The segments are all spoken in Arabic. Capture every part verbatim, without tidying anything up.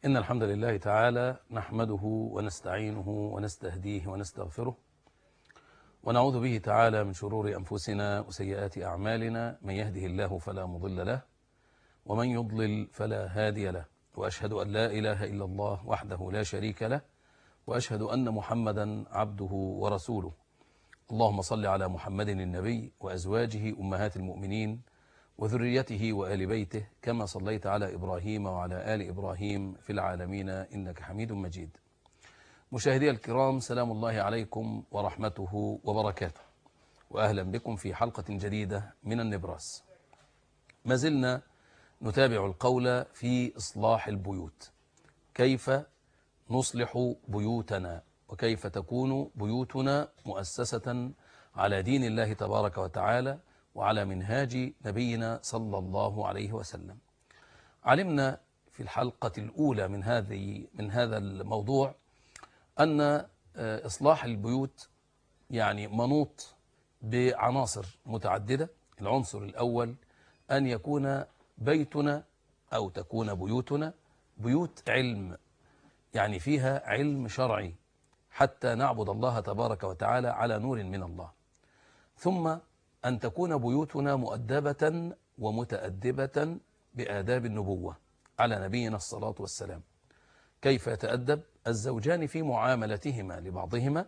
إن الحمد لله تعالى نحمده ونستعينه ونستهديه ونستغفره ونعوذ به تعالى من شرور أنفسنا وسيئات أعمالنا. من يهده الله فلا مضل له ومن يضلل فلا هادي له، وأشهد أن لا إله إلا الله وحده لا شريك له، وأشهد أن محمدا عبده ورسوله. اللهم صل على محمد النبي وأزواجه أمهات المؤمنين وذريته وآل بيته كما صليت على إبراهيم وعلى آل إبراهيم في العالمين إنك حميد مجيد. مشاهدي الكرام، سلام الله عليكم ورحمته وبركاته، وأهلا بكم في حلقة جديدة من النبراس. ما زلنا نتابع القول في إصلاح البيوت، كيف نصلح بيوتنا وكيف تكون بيوتنا مؤسسة على دين الله تبارك وتعالى وعلى منهاج نبينا صلى الله عليه وسلم. علمنا في الحلقة الأولى من هذه من هذا الموضوع أن إصلاح البيوت يعني منوط بعناصر متعددة. العنصر الأول أن يكون بيتنا أو تكون بيوتنا بيوت علم، يعني فيها علم شرعي حتى نعبد الله تبارك وتعالى على نور من الله. ثم أن تكون بيوتنا مؤدبة ومتأدبة بآداب النبوة على نبينا الصلاة والسلام. كيف يتأدب الزوجان في معاملتهما لبعضهما؟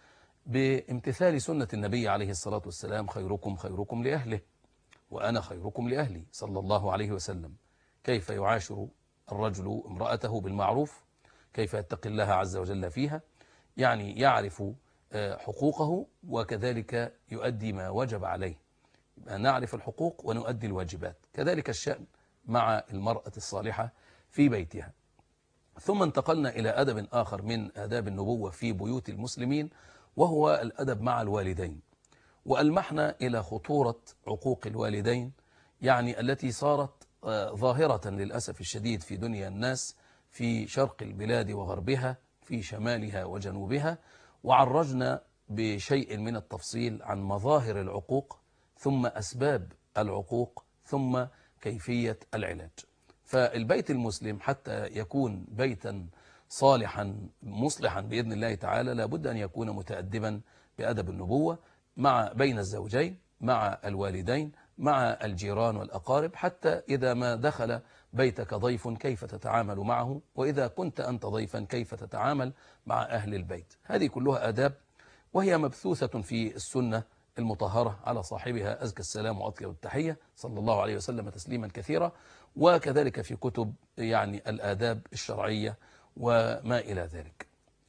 بامتثال سنة النبي عليه الصلاة والسلام: خيركم خيركم لأهله وأنا خيركم لأهلي، صلى الله عليه وسلم. كيف يعاشر الرجل امرأته بالمعروف، كيف يتقي الله عز وجل فيها، يعني يعرف حقوقه وكذلك يؤدي ما وجب عليه. نعرف الحقوق ونؤدي الواجبات، كذلك الشأن مع المرأة الصالحة في بيتها. ثم انتقلنا إلى أدب آخر من آداب النبوة في بيوت المسلمين، وهو الأدب مع الوالدين. وألمحنا إلى خطورة عقوق الوالدين، يعني التي صارت ظاهرة للأسف الشديد في دنيا الناس، في شرق البلاد وغربها، في شمالها وجنوبها. وعرجنا بشيء من التفصيل عن مظاهر العقوق، ثم أسباب العقوق، ثم كيفية العلاج. فالبيت المسلم حتى يكون بيتا صالحا مصلحا بإذن الله تعالى لابد أن يكون متأدبا بأدب النبوة مع بين الزوجين، مع الوالدين، مع الجيران والأقارب، حتى إذا ما دخل بيتك ضيف كيف تتعامل معه، وإذا كنت أنت ضيفا كيف تتعامل مع أهل البيت. هذه كلها آداب، وهي مبثوثة في السنة المطهرة على صاحبها أزكى السلام وأطيب التحية، صلى الله عليه وسلم تسليما كثيرا، وكذلك في كتب يعني الآداب الشرعية وما إلى ذلك.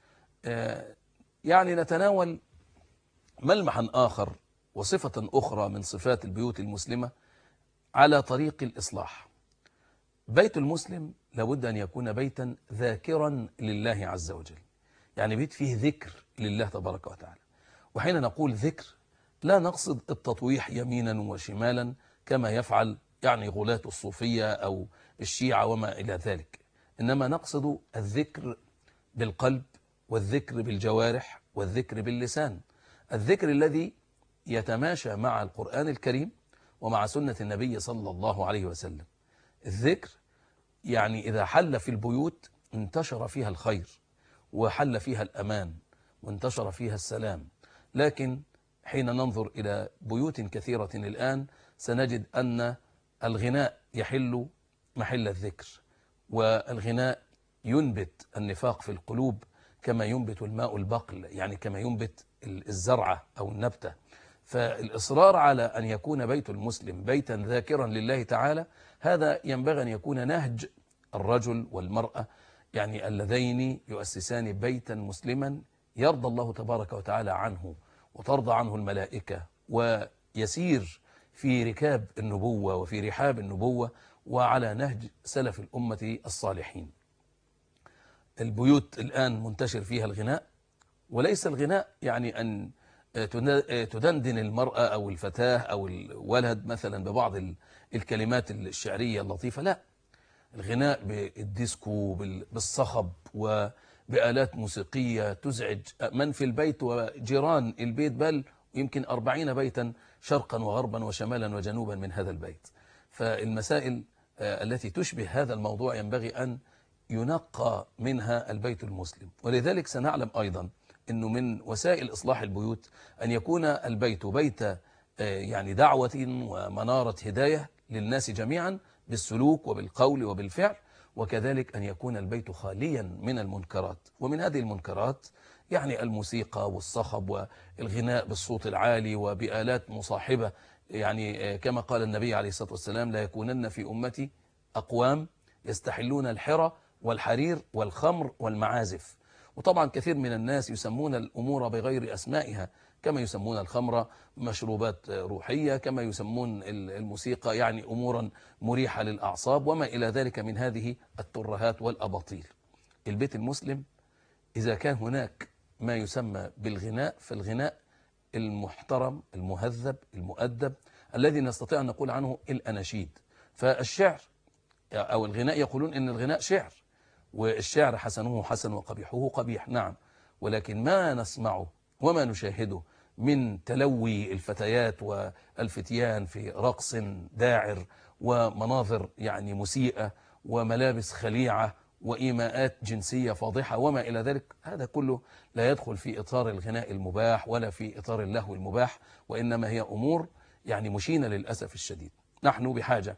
يعني نتناول ملمحا آخر وصفة أخرى من صفات البيوت المسلمة على طريق الإصلاح. بيت المسلم لابد أن يكون بيتا ذاكرا لله عز وجل، يعني بيت فيه ذكر لله تبارك وتعالى. وحين نقول ذكر لا نقصد التطويح يمينا وشمالا كما يفعل يعني غلاة الصوفية أو الشيعة وما إلى ذلك، إنما نقصد الذكر بالقلب والذكر بالجوارح والذكر باللسان، الذكر الذي يتماشى مع القرآن الكريم ومع سنة النبي صلى الله عليه وسلم. الذكر يعني إذا حل في البيوت انتشر فيها الخير وحل فيها الأمان وانتشر فيها السلام. لكن حين ننظر إلى بيوت كثيرة الآن سنجد أن الغناء يحل محل الذكر، والغناء ينبت النفاق في القلوب كما ينبت الماء البقل، يعني كما ينبت الزرعة أو النبتة. فالإصرار على أن يكون بيت المسلم بيتا ذاكرا لله تعالى، هذا ينبغي أن يكون نهج الرجل والمرأة، يعني اللذين يؤسسان بيتا مسلما يرضى الله تبارك وتعالى عنه وترضى عنه الملائكة، ويسير في ركاب النبوة وفي رحاب النبوة وعلى نهج سلف الأمة الصالحين. البيوت الآن منتشر فيها الغناء، وليس الغناء يعني أن تدندن المرأة أو الفتاة أو الولد مثلا ببعض الكلمات الشعرية اللطيفة، لا، الغناء بالديسكو بالصخب وبآلات موسيقية تزعج من في البيت وجيران البيت، بل يمكن أربعين بيتا شرقا وغربا وشمالا وجنوبا من هذا البيت. فالمسائل التي تشبه هذا الموضوع ينبغي أن ينقى منها البيت المسلم. ولذلك سنعلم أيضا أنه من وسائل إصلاح البيوت أن يكون البيت بيت يعني دعوة ومنارة هداية للناس جميعا بالسلوك وبالقول وبالفعل، وكذلك أن يكون البيت خاليا من المنكرات. ومن هذه المنكرات يعني الموسيقى والصخب والغناء بالصوت العالي وبآلات مصاحبة، يعني كما قال النبي عليه الصلاة والسلام: لا يكونن في أمتي أقوام يستحلون الحرى والحرير والخمر والمعازف. وطبعا كثير من الناس يسمون الأمور بغير أسمائها، كما يسمون الخمر مشروبات روحية، كما يسمون الموسيقى يعني أمورا مريحة للأعصاب، وما إلى ذلك من هذه الترهات والأباطيل. البيت المسلم إذا كان هناك ما يسمى بالغناء، فالغناء المحترم المهذب المؤدب الذي نستطيع أن نقول عنه الأناشيد. فالشعر أو الغناء يقولون إن الغناء شعر، والشعر حسنه حسن وقبيحه قبيح، نعم، ولكن ما نسمعه وما نشاهده من تلوي الفتيات والفتيان في رقص داعر ومناظر يعني مسيئة وملابس خليعة وإيماءات جنسية فاضحة وما إلى ذلك، هذا كله لا يدخل في إطار الغناء المباح ولا في إطار اللهو المباح، وإنما هي أمور يعني مشينة للأسف الشديد. نحن بحاجة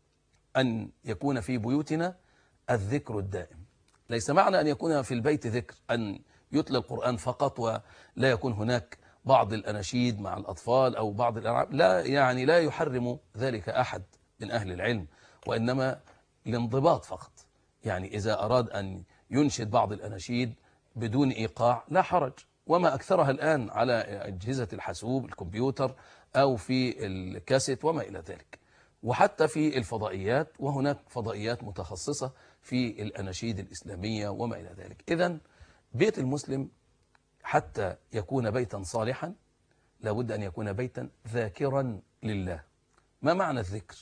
أن يكون في بيوتنا الذكر الدائم. ليس معنى أن يكون في البيت ذكر أن يتلى القرآن فقط ولا يكون هناك بعض الأناشيد مع الأطفال أو بعض الألعاب، لا، يعني لا يحرم ذلك أحد من أهل العلم، وإنما الانضباط فقط. يعني إذا أراد أن ينشد بعض الأناشيد بدون إيقاع لا حرج، وما أكثرها الآن على أجهزة الحاسوب الكمبيوتر أو في الكاسيت وما إلى ذلك، وحتى في الفضائيات، وهناك فضائيات متخصصة في الأناشيد الإسلامية وما إلى ذلك. إذن بيت المسلم حتى يكون بيتا صالحا لابد أن يكون بيتا ذاكرا لله. ما معنى الذكر؟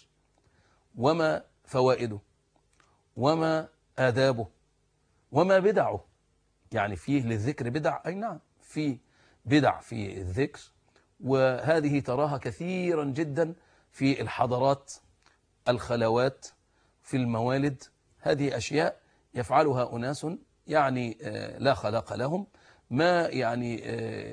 وما فوائده؟ وما آدابه؟ وما بدعه؟ يعني فيه للذكر بدع؟ أي نعم، في بدع في الذكر، وهذه تراها كثيرا جدا في الحضارات، الخلوات، في الموالد. هذه أشياء يفعلها أناس يعني لا خلاق لهم، ما يعني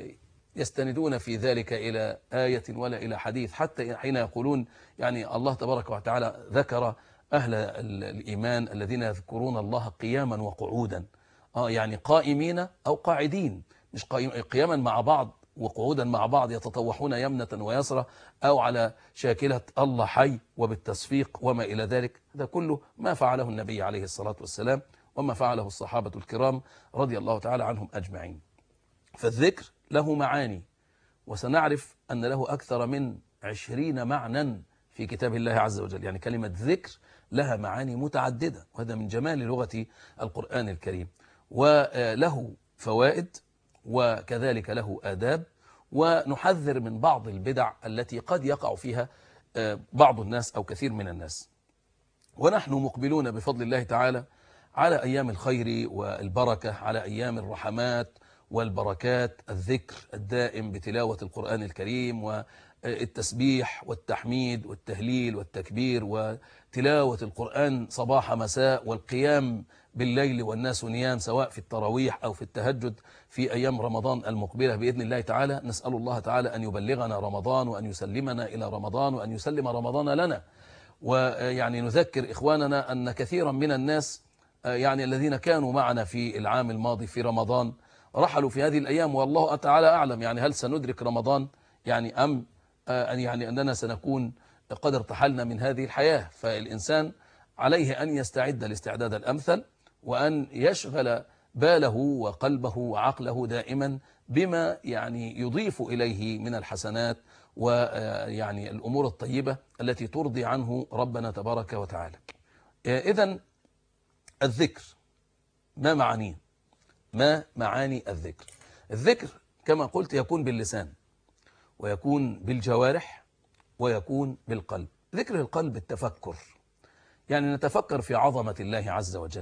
يستندون في ذلك إلى آية ولا إلى حديث، حتى حين يقولون يعني الله تبارك وتعالى ذكر أهل الإيمان الذين يذكرون الله قياما وقعودا، آه يعني قائمين أو قاعدين، مش قياما مع بعض وقعودا مع بعض يتطوحون يمنة ويسرى أو على شاكلة الله حي وبالتصفيق وما إلى ذلك. هذا كله ما فعله النبي عليه الصلاة والسلام وما فعله الصحابة الكرام رضي الله تعالى عنهم أجمعين. فالذكر له معاني، وسنعرف أن له أكثر من عشرين معنى في كتاب الله عز وجل. يعني كلمة ذكر لها معاني متعددة، وهذا من جمال لغة القرآن الكريم، وله فوائد وكذلك له آداب، ونحذر من بعض البدع التي قد يقع فيها بعض الناس أو كثير من الناس. ونحن مقبلون بفضل الله تعالى على أيام الخير والبركة، على أيام الرحمات والبركات، الذكر الدائم بتلاوة القرآن الكريم والتسبيح والتحميد والتهليل والتكبير وتلاوة القرآن صباح مساء، والقيام بالليل والناس نيام، سواء في التراويح أو في التهجد في أيام رمضان المقبلة بإذن الله تعالى. نسأل الله تعالى أن يبلغنا رمضان وأن يسلمنا إلى رمضان وأن يسلم رمضان لنا. ويعني نذكر إخواننا أن كثيرا من الناس يعني الذين كانوا معنا في العام الماضي في رمضان رحلوا في هذه الأيام، والله تعالى أعلم يعني هل سندرك رمضان يعني أم أن يعني أننا سنكون قد ارتحلنا من هذه الحياة. فالإنسان عليه أن يستعد الاستعداد الأمثل، وأن يشغل باله وقلبه وعقله دائما بما يعني يضيف إليه من الحسنات ويعني الأمور الطيبة التي ترضي عنه ربنا تبارك وتعالى. إذن الذكر ما معانيه؟ ما معاني الذكر؟ الذكر كما قلت يكون باللسان، ويكون بالجوارح، ويكون بالقلب. ذكر القلب التفكر، يعني نتفكر في عظمة الله عز وجل،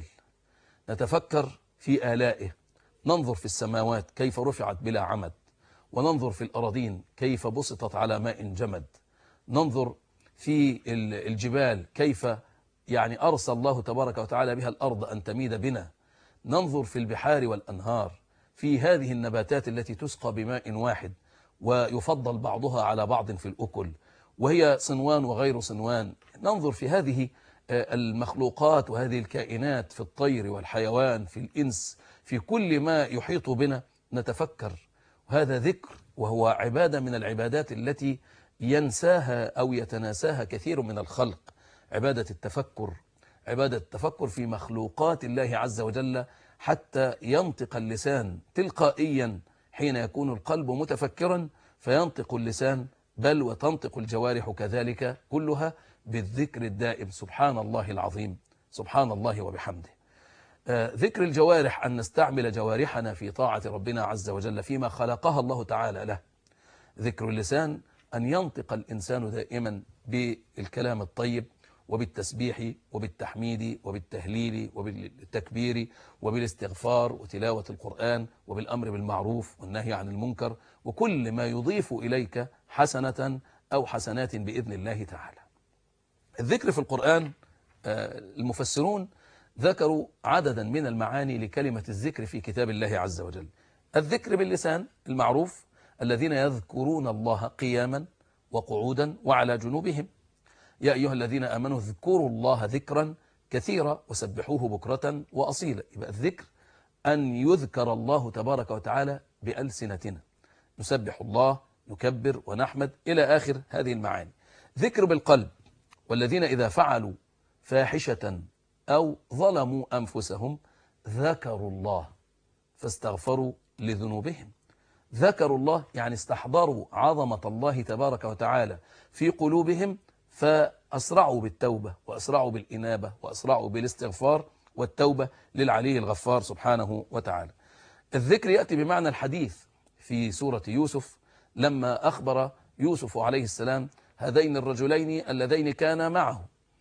نتفكر في آلائه، ننظر في السماوات كيف رفعت بلا عمد، وننظر في الأراضين كيف بسطت على ماء جمد، ننظر في الجبال كيف يعني أرسل الله تبارك وتعالى بها الأرض أن تميد بنا. ننظر في البحار والأنهار، في هذه النباتات التي تسقى بماء واحد ويفضل بعضها على بعض في الأكل، وهي صنوان وغير صنوان. ننظر في هذه المخلوقات وهذه الكائنات، في الطير والحيوان، في الإنس، في كل ما يحيط بنا نتفكر. وهذا ذكر، وهو عبادة من العبادات التي ينساها أو يتناساها كثير من الخلق. عبادة التفكر، عبادة التفكر في مخلوقات الله عز وجل، حتى ينطق اللسان تلقائيا حين يكون القلب متفكرا، فينطق اللسان، بل وتنطق الجوارح كذلك كلها بالذكر الدائم. سبحان الله العظيم، سبحان الله وبحمده. آه ذكر الجوارح، أن نستعمل جوارحنا في طاعة ربنا عز وجل فيما خلقها الله تعالى له. ذكر اللسان، أن ينطق الإنسان دائما بالكلام الطيب، وبالتسبيح وبالتحميد وبالتهليل وبالتكبير وبالاستغفار وتلاوة القرآن وبالأمر بالمعروف والنهي عن المنكر، وكل ما يضيف إليك حسنة أو حسنات بإذن الله تعالى. الذكر في القرآن، المفسرون ذكروا عددا من المعاني لكلمة الذكر في كتاب الله عز وجل. الذكر باللسان المعروف، الذين يذكرون الله قياما وقعودا وعلى جنوبهم. يا أيها الذين آمنوا اذكروا الله ذكرا كثيرا وسبحوه بكرة وأصيلا. يبقى الذكر أن يذكر الله تبارك وتعالى بألسنتنا، نسبح الله، نكبر ونحمد إلى آخر هذه المعاني. ذكر بالقلب، والذين إذا فعلوا فاحشة أو ظلموا أنفسهم ذكروا الله فاستغفروا لذنوبهم. ذكروا الله يعني استحضروا عظمة الله تبارك وتعالى في قلوبهم، فأسرعوا بالتوبة وأسرعوا بالإنابة وأسرعوا بالاستغفار والتوبة للعلي الغفار سبحانه وتعالى. الذكر يأتي بمعنى الحديث في سورة يوسف، لما أخبر يوسف عليه السلام هذين الرجلين اللذين كانا معه،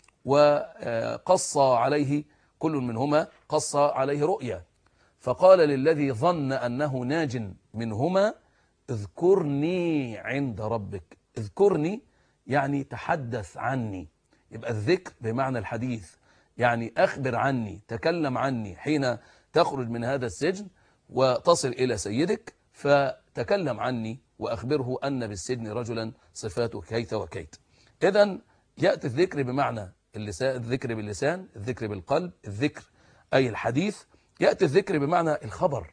وقص عليه كل منهما قص عليه رؤيا، فقال للذي ظن أنه ناج منهما اذكرني عند ربك. اذكرني يعني تحدث عني. يبقى الذكر بمعنى الحديث، يعني أخبر عني، تكلم عني حين تخرج من هذا السجن وتصل إلى سيدك، فتكلم عني وأخبره أن بالسجن رجلا صفاته كيت وكيت. إذن يأتي الذكر بمعنى اللسان، الذكر باللسان، الذكر بالقلب، الذكر أي الحديث. يأتي الذكر بمعنى الخبر.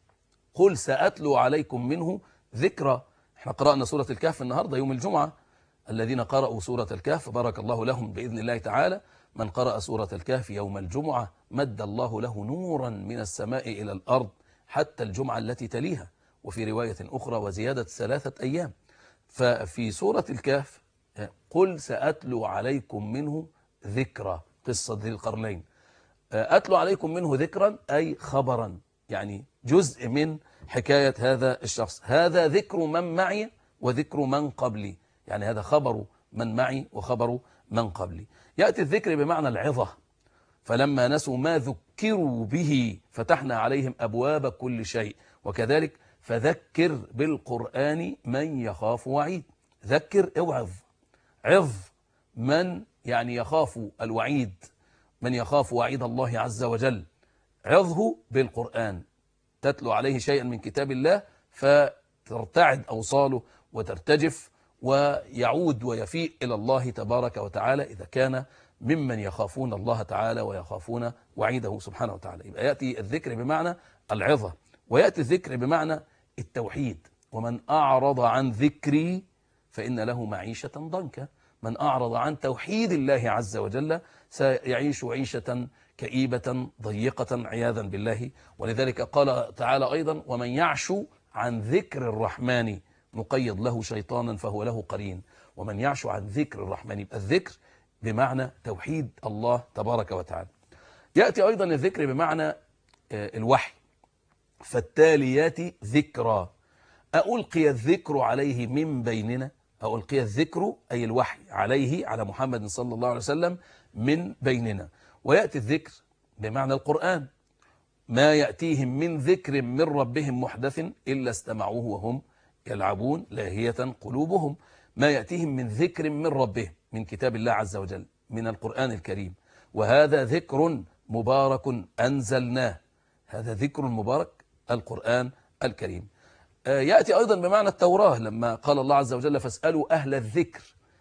قل سأتلو عليكم منه ذكرى. احنا قرأنا سورة الكهف النهاردة يوم الجمعة. الذين قرأوا سورة الكهف بارك الله لهم بإذن الله تعالى. من قرأ سورة الكهف يوم الجمعة مد الله له نورا من السماء إلى الأرض حتى الجمعة التي تليها، وفي رواية أخرى وزيادة ثلاثة أيام. ففي سورة الكهف قل سأتلو عليكم منه ذكرى، قصة ذي القرنين. أتلو عليكم منه ذكرا أي خبرا، يعني جزء من حكاية هذا الشخص. هذا ذكر من معي وذكر من قبلي، يعني هذا خبر من معي وخبر من قبلي. يأتي الذكر بمعنى العظة. فلما نسوا ما ذكروا به فتحنا عليهم أبواب كل شيء. وكذلك فذكر بالقرآن من يخاف وعيد. ذكر اوعظ، عظ من يعني يخاف الوعيد، من يخاف وعيد الله عز وجل، عظه بالقرآن. تتلو عليه شيئا من كتاب الله فترتعد أوصاله وترتجف ويعود ويفيء إلى الله تبارك وتعالى، إذا كان ممن يخافون الله تعالى ويخافون وعيده سبحانه وتعالى. يبقى يأتي الذكر بمعنى العظة، ويأتي الذكر بمعنى التوحيد. ومن أعرض عن ذكري فإن له معيشة ضنكا. من أعرض عن توحيد الله عز وجل سيعيش عيشة كئيبة ضيقة عياذا بالله. ولذلك قال تعالى أيضا ومن يعش عن ذكر الرحمن نقيض له شيطانا فهو له قرين. ومن يعش عن ذكر الرحمن، يبقى الذكر بمعنى توحيد الله تبارك وتعالى. يأتي أيضا الذكر بمعنى الوحي. فالتاليات ذكرى، ألقي الذكر عليه من بيننا. ألقي الذكر أي الوحي عليه، على محمد صلى الله عليه وسلم، من بيننا. ويأتي الذكر بمعنى القرآن. ما يأتيهم من ذكر من ربهم محدث إلا استمعوه وهم يلعبون لاهية قلوبهم. ما يأتيهم من ذكر من ربهم، من كتاب الله عز وجل، من القرآن الكريم. وهذا ذكر مبارك أنزلناه. هذا ذكر مبارك القرآن الكريم. يأتي أيضا بمعنى التوراة لما قال الله عز وجل فاسألوا أهل الذكر.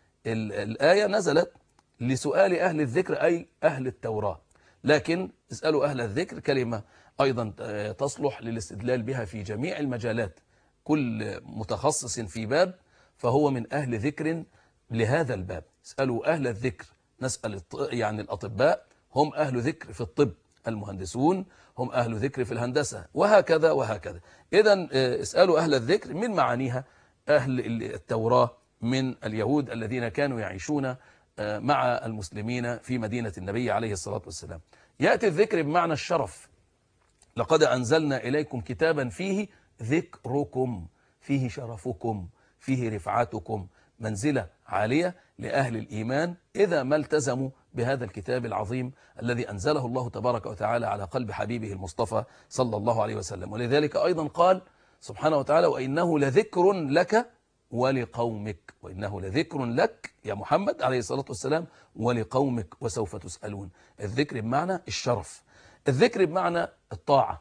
الآية نزلت لسؤال أهل الذكر أي أهل التوراة، لكن اسألوا أهل الذكر كلمة أيضا تصلح للاستدلال بها في جميع المجالات. كل متخصص في باب فهو من أهل ذكر لهذا الباب. اسألوا أهل الذكر، نسأل يعني الأطباء هم أهل ذكر في الطب، المهندسون هم أهل ذكر في الهندسة، وهكذا وهكذا. إذن اسألوا أهل الذكر من معانيها أهل التوراة من اليهود الذين كانوا يعيشون مع المسلمين في مدينة النبي عليه الصلاة والسلام. يأتي الذكر بمعنى الشرف. لقد أنزلنا إليكم كتابا فيه ذكركم، فيه شرفكم، فيه رفعتكم، منزلة عالية لأهل الإيمان إذا ما التزموا بهذا الكتاب العظيم الذي أنزله الله تبارك وتعالى على قلب حبيبه المصطفى صلى الله عليه وسلم. ولذلك أيضا قال سبحانه وتعالى وإنه لذكر لك ولقومك، وإنه لذكر لك يا محمد عليه الصلاة والسلام ولقومك وسوف تسألون. الذكر بمعنى الشرف، الذكر بمعنى الطاعة.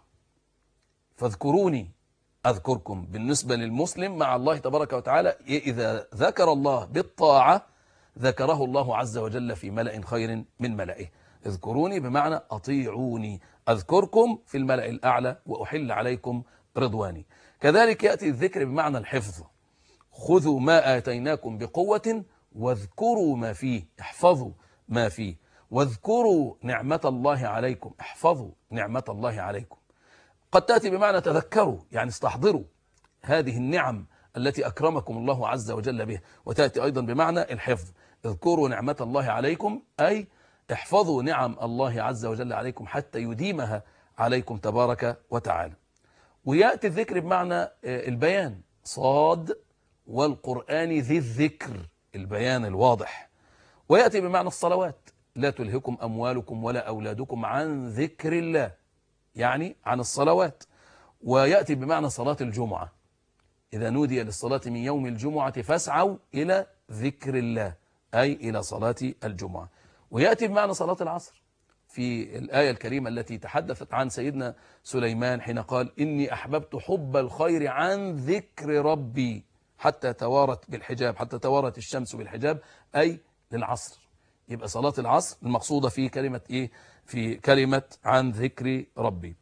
فاذكروني أذكركم بالنسبة للمسلم مع الله تبارك وتعالى، إذا ذكر الله بالطاعة ذكره الله عز وجل في ملأ خير من ملئه. اذكروني بمعنى أطيعوني أذكركم في الملأ الأعلى وأحل عليكم رضواني. كذلك يأتي الذكر بمعنى الحفظ. خذوا ما آتيناكم بقوة واذكروا ما فيه، احفظوا ما فيه، واذكروا نعمة الله عليكم، احفظوا نعمة الله عليكم. قد تأتي بمعنى تذكروا، يعني استحضروا هذه النعم التي أكرمكم الله عز وجل بها. وتأتي أيضا بمعنى الحفظ. اذكروا نعمة الله عليكم أي احفظوا نعم الله عز وجل عليكم حتى يديمها عليكم تبارك وتعالى. ويأتي الذكر بمعنى البيان، صاد والقرآن ذي الذكر، البيان الواضح. ويأتي بمعنى الصلوات، لا تلهكم أموالكم ولا أولادكم عن ذكر الله، يعني عن الصلوات. ويأتي بمعنى صلاة الجمعة، إذا نودي للصلاة من يوم الجمعة فاسعوا إلى ذكر الله أي إلى صلاة الجمعة. ويأتي بمعنى صلاة العصر في الآية الكريمة التي تحدثت عن سيدنا سليمان حين قال إني أحببت حب الخير عن ذكر ربي حتى توارت بالحجاب، حتى توارت الشمس بالحجاب، أي للعصر. يبقى صلاة العصر المقصودة في كلمة إيه؟ في كلمة عن ذكر ربي.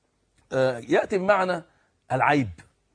آه يأتي بمعنى العيب،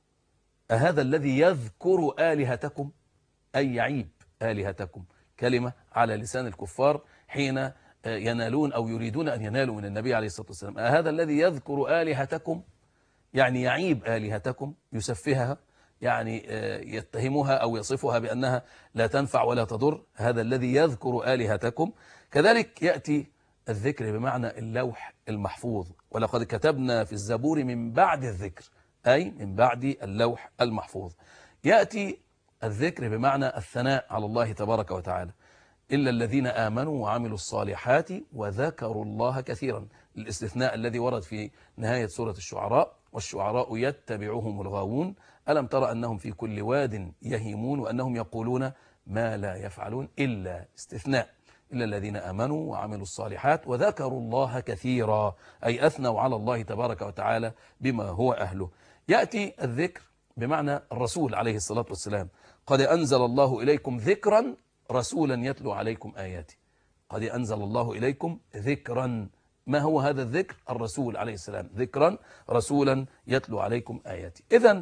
أهذا الذي يذكر آلهتكم أي يعيب آلهتكم، كلمة على لسان الكفار حين ينالون أو يريدون أن ينالوا من النبي عليه الصلاة والسلام. أهذا الذي يذكر آلهتكم يعني يعيب آلهتكم، يسفهها، يعني يتهمها أو يصفها بأنها لا تنفع ولا تضر، هذا الذي يذكر آلهتكم. كذلك يأتي الذكر بمعنى اللوح المحفوظ، ولقد كتبنا في الزبور من بعد الذكر أي من بعد اللوح المحفوظ. يأتي الذكر بمعنى الثناء على الله تبارك وتعالى، إلا الذين آمنوا وعملوا الصالحات وذكروا الله كثيرا، الاستثناء الذي ورد في نهاية سورة الشعراء والشعراء يتبعهم الغاوون ألم ترى أنهم في كل واد يهيمون وأنهم يقولون ما لا يفعلون، إلا استثناء، إلا الذين آمنوا وعملوا الصالحات وذكروا الله كثيرا أي أثنوا على الله تبارك وتعالى بما هو أهله. يأتي الذكر بمعنى الرسول عليه الصلاة والسلام، قد أنزل الله إليكم ذكرا رسولا يتلو عليكم آياته. قد أنزل الله إليكم ذكرا، ما هو هذا الذكر؟ الرسول عليه السلام، ذكرا رسولا يتلو عليكم آياته. إذن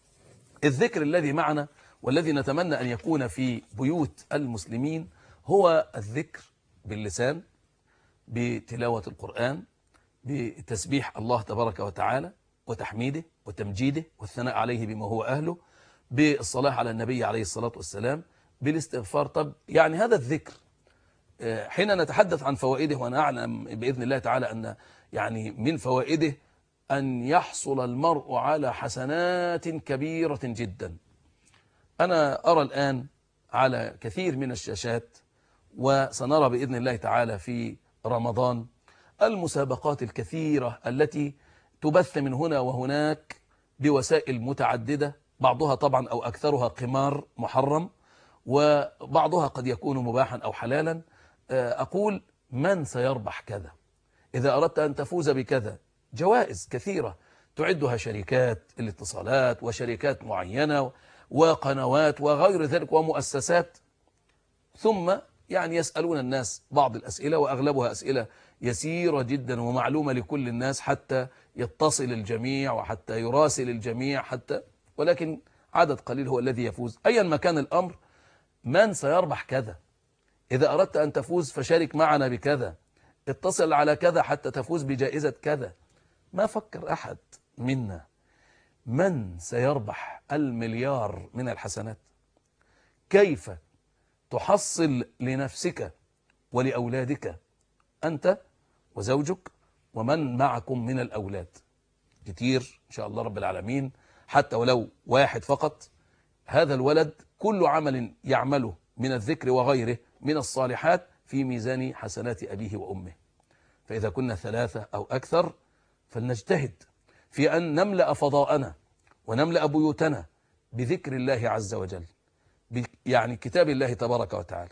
الذكر الذي معنا والذي نتمنى أن يكون في بيوت المسلمين هو الذكر باللسان، بتلاوة القرآن، بتسبيح الله تبارك وتعالى وتحميده وتمجيده والثناء عليه بما هو أهله، بالصلاة على النبي عليه الصلاة والسلام، بالاستغفار. طب يعني هذا الذكر حين نتحدث عن فوائده، وأنا أعلم بإذن الله تعالى أن يعني من فوائده أن يحصل المرء على حسنات كبيرة جدا. أنا أرى الآن على كثير من الشاشات، وسنرى بإذن الله تعالى في رمضان المسابقات الكثيرة التي تبث من هنا وهناك بوسائل متعددة، بعضها طبعا أو أكثرها قمار محرم، وبعضها قد يكون مباحا أو حلالا. أقول من سيربح كذا، إذا أردت أن تفوز بكذا، جوائز كثيرة تعدها شركات الاتصالات وشركات معينة وقنوات وغير ذلك ومؤسسات. ثم يعني يسألون الناس بعض الأسئلة، وأغلبها أسئلة يسيرة جدا ومعلومة لكل الناس حتى يتصل الجميع وحتى يراسل الجميع حتى، ولكن عدد قليل هو الذي يفوز. أيا ما كان الأمر، من سيربح كذا، إذا أردت أن تفوز فشارك معنا بكذا، اتصل على كذا حتى تفوز بجائزة كذا. ما فكر أحد منا من سيربح المليار من الحسنات؟ كيف تحصل لنفسك ولأولادك أنت وزوجك ومن معكم من الأولاد؟ كتير إن شاء الله رب العالمين، حتى ولو واحد فقط، هذا الولد كل عمل يعمله من الذكر وغيره من الصالحات في ميزان حسنات أبيه وأمه. فإذا كنا ثلاثة أو أكثر فلنجتهد في أن نملأ فضاءنا ونملأ بيوتنا بذكر الله عز وجل، يعني كتاب الله تبارك وتعالى.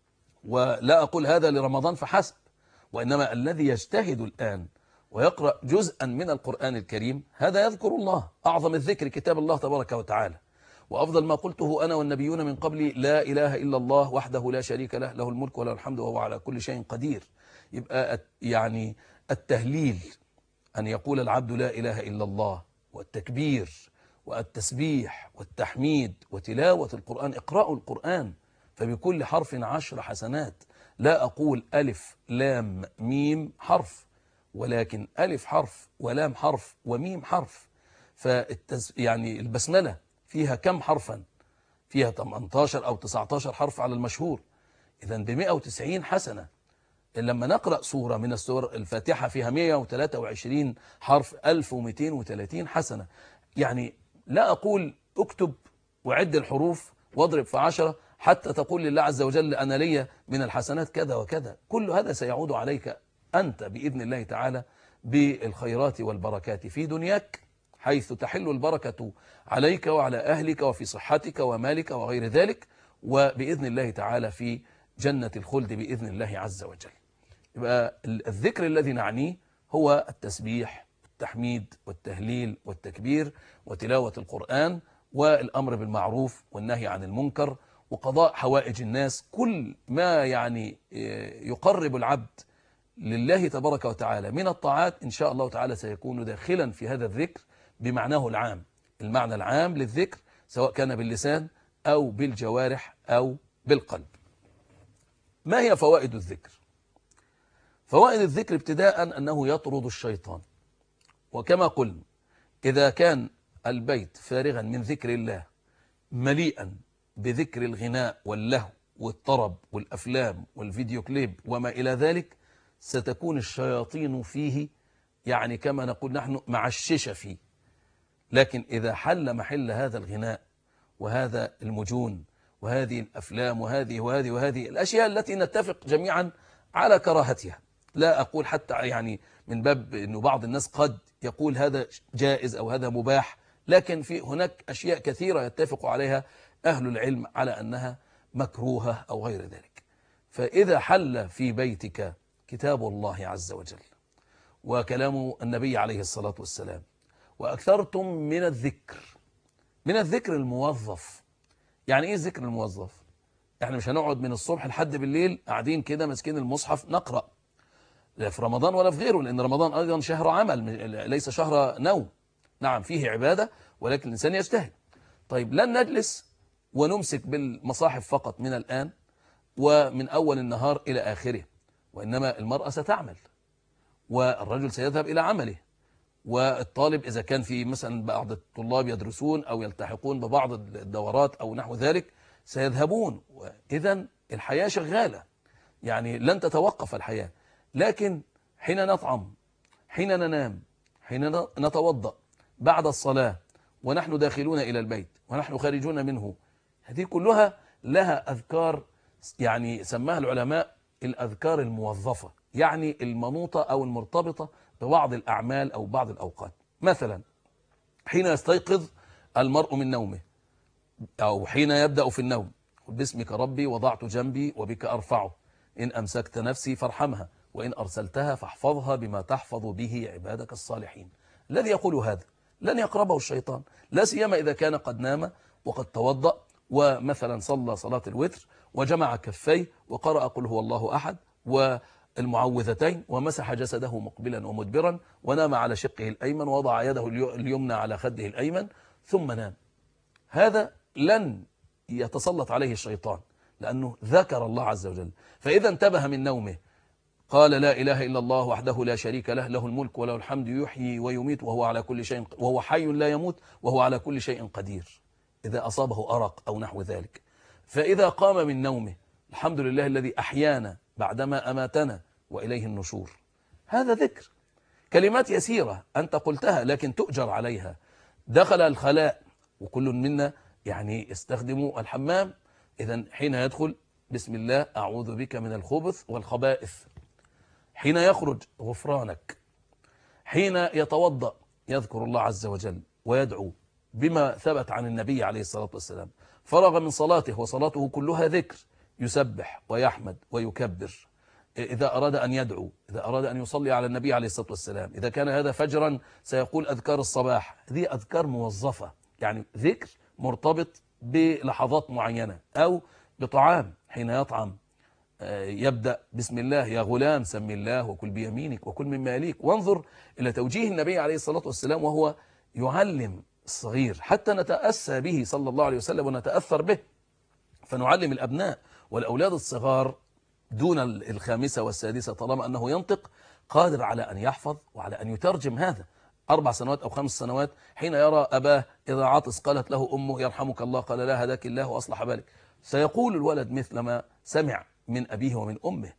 ولا أقول هذا لرمضان فحسب، وإنما الذي يجتهد الآن ويقرأ جزءا من القرآن الكريم هذا يذكر الله. أعظم الذكر كتاب الله تبارك وتعالى، وأفضل ما قلته أنا والنبيون من قبلي لا إله إلا الله وحده لا شريك له، له الملك وله الحمد وهو على كل شيء قدير. يبقى يعني التهليل، أن يقول العبد لا إله إلا الله، والتكبير والتسبيح والتحميد وتلاوة القرآن. اقرأوا القرآن فبكل حرف عشر حسنات. لا أقول ألف لام ميم حرف، ولكن ألف حرف ولام حرف وميم حرف. فالتز... يعني البسملة فيها كم حرفا؟ فيها ثمانية عشر أو تسعة عشر حرف على المشهور، إذا ب مئة وتسعين حسنة. لما نقرأ سورة من السور، الفاتحة فيها مئة وثلاثة وعشرين حرف، ألف ومئتين وثلاثين حسنة. يعني لا أقول اكتب وعد الحروف واضرب في عشرة حتى تقول لله عز وجل أنا لي من الحسنات كذا وكذا. كل هذا سيعود عليك أنت بإذن الله تعالى بالخيرات والبركات في دنياك، حيث تحل البركة عليك وعلى أهلك وفي صحتك ومالك وغير ذلك، وبإذن الله تعالى في جنة الخلد بإذن الله عز وجل. يبقى الذكر الذي نعنيه هو التسبيح والتحميد والتهليل والتكبير وتلاوة القرآن والأمر بالمعروف والنهي عن المنكر وقضاء حوائج الناس. كل ما يعني يقرب العبد لله تبارك وتعالى من الطاعات إن شاء الله تعالى سيكون داخلا في هذا الذكر بمعناه العام. المعنى العام للذكر سواء كان باللسان أو بالجوارح أو بالقلب. ما هي فوائد الذكر؟ فوائد الذكر ابتداء أنه يطرد الشيطان، وكما قلنا إذا كان البيت فارغا من ذكر الله مليئا بذكر الغناء واللهو والطرب والأفلام والفيديو كليب وما إلى ذلك، ستكون الشياطين فيه يعني كما نقول نحن معششة فيه. لكن إذا حل محل هذا الغناء وهذا المجون وهذه الأفلام وهذه وهذه وهذه الأشياء التي نتفق جميعا على كراهتها، لا أقول حتى يعني من باب أنه بعض الناس قد يقول هذا جائز أو هذا مباح، لكن في هناك أشياء كثيرة يتفق عليها أهل العلم على أنها مكروهة أو غير ذلك. فإذا حل في بيتك كتاب الله عز وجل وكلام النبي عليه الصلاة والسلام، وأكثرتم من الذكر، من الذكر الموظف. يعني إيه الذكر الموظف؟ يعني مش هنقعد من الصبح لحد بالليل قاعدين كده ماسكين المصحف نقرأ، لا في رمضان ولا في غيره، لأن رمضان أيضا شهر عمل ليس شهر نوم. نعم فيه عبادة ولكن الإنسان يجتهد. طيب لن نجلس ونمسك بالمصاحف فقط من الآن ومن أول النهار إلى آخره، وإنما المرأة ستعمل والرجل سيذهب إلى عمله، والطالب إذا كان في مثلا بعض الطلاب يدرسون أو يلتحقون ببعض الدورات أو نحو ذلك سيذهبون. إذن الحياة شغالة، يعني لن تتوقف الحياة. لكن حين نطعم، حين ننام، حين نتوضأ، بعد الصلاة، ونحن داخلون إلى البيت ونحن خارجون منه، هذه كلها لها أذكار يعني سماها العلماء الأذكار الموظفة، يعني المنوطة أو المرتبطة ببعض الأعمال أو بعض الأوقات. مثلا حين يستيقظ المرء من نومه أو حين يبدأ في النوم، باسمك ربي وضعت جنبي وبك أرفعه، إن أمسكت نفسي فارحمها وإن أرسلتها فاحفظها بما تحفظ به عبادك الصالحين. الذي يقول هذا لن يقربه الشيطان، لا سيما إذا كان قد نام وقد توضأ ومثلا صلى صلاة الوتر وجمع كفيه وقرأ قل هو الله أحد والمعوذتين ومسح جسده مقبلا ومدبرا ونام على شقه الأيمن ووضع يده اليمنى على خده الأيمن ثم نام. هذا لن يتسلط عليه الشيطان لأنه ذكر الله عز وجل. فإذا انتبه من نومه قال لا إله إلا الله وحده لا شريك له له الملك وله الحمد يحيي ويميت وهو على كل شيء وهو حي لا يموت وهو على كل شيء قدير إذا أصابه أرق أو نحو ذلك. فإذا قام من نومه الحمد لله الذي أحيانا بعدما أماتنا وإليه النشور. هذا ذكر، كلمات يسيرة أنت قلتها لكن تؤجر عليها. دخل الخلاء وكل منا يعني يستخدم الحمام، إذن حين يدخل بسم الله أعوذ بك من الخبث والخبائث، حين يخرج غفرانك، حين يتوضأ يذكر الله عز وجل ويدعو بما ثبت عن النبي عليه الصلاة والسلام. فرغ من صلاته وصلاته كلها ذكر، يسبح ويحمد ويكبر. إذا أراد أن يدعو، إذا أراد أن يصلي على النبي عليه الصلاة والسلام، إذا كان هذا فجرا سيقول أذكار الصباح. هذه أذكار موظفة، يعني ذكر مرتبط بلحظات معينة أو بطعام حين يطعم يبدأ بسم الله يا غلام سم الله وكل بيمينك وكل مما يليك. وانظر إلى توجيه النبي عليه الصلاة والسلام وهو يعلم الصغير حتى نتأسى به صلى الله عليه وسلم ونتأثر به. فنعلم الأبناء والأولاد الصغار دون الخامسة والسادسة طالما أنه ينطق قادر على أن يحفظ وعلى أن يترجم هذا. أربع سنوات أو خمس سنوات حين يرى أباه إذا عطس قالت له أمه يرحمك الله قال لا هداك الله وأصلح بالك، سيقول الولد مثل ما سمع من أبيه ومن أمه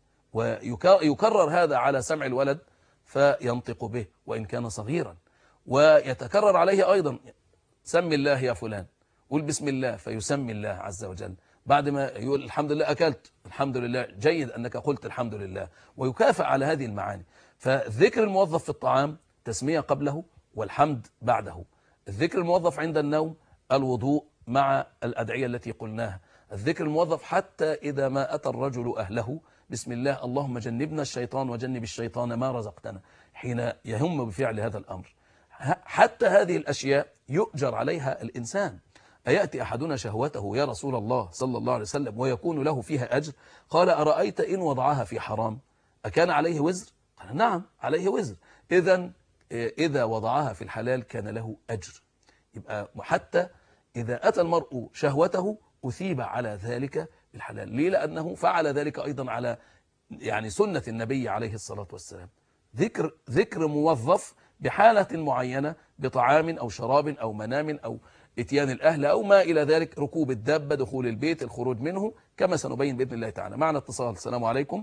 ويكرر هذا على سمع الولد فينطق به وإن كان صغيرا. ويتكرر عليه أيضا سم الله يا فلان، قل بسم الله فيسمي الله عز وجل. بعد ما يقول الحمد لله أكلت، الحمد لله، جيد أنك قلت الحمد لله، ويكافئ على هذه المعاني. فالذكر الموظف في الطعام تسمية قبله والحمد بعده. الذكر الموظف عند النوم الوضوء مع الأدعية التي قلناها. الذكر الموظف حتى إذا ما أتى الرجل أهله بسم الله اللهم جنبنا الشيطان وجنب الشيطان ما رزقتنا، حين يهم بفعل هذا الأمر. حتى هذه الأشياء يؤجر عليها الإنسان. أيأتي أحدنا شهوته يا رسول الله صلى الله عليه وسلم ويكون له فيها أجر؟ قال أرأيت إن وضعها في حرام أكان عليه وزر؟ قال نعم عليه وزر. إذن إذا وضعها في الحلال كان له أجر. يبقى حتى إذا أتى المرء شهوته أثيب على ذلك بالحلال. ليه؟ لأنه فعل ذلك أيضا على يعني سنة النبي عليه الصلاة والسلام. ذكر ذكر موظف بحالة معينة بطعام أو شراب أو منام أو اتيان الأهل أو ما إلى ذلك، ركوب الدابة، دخول البيت، الخروج منه، كما سنبين بإذن الله تعالى. معنا اتصال. السلام عليكم.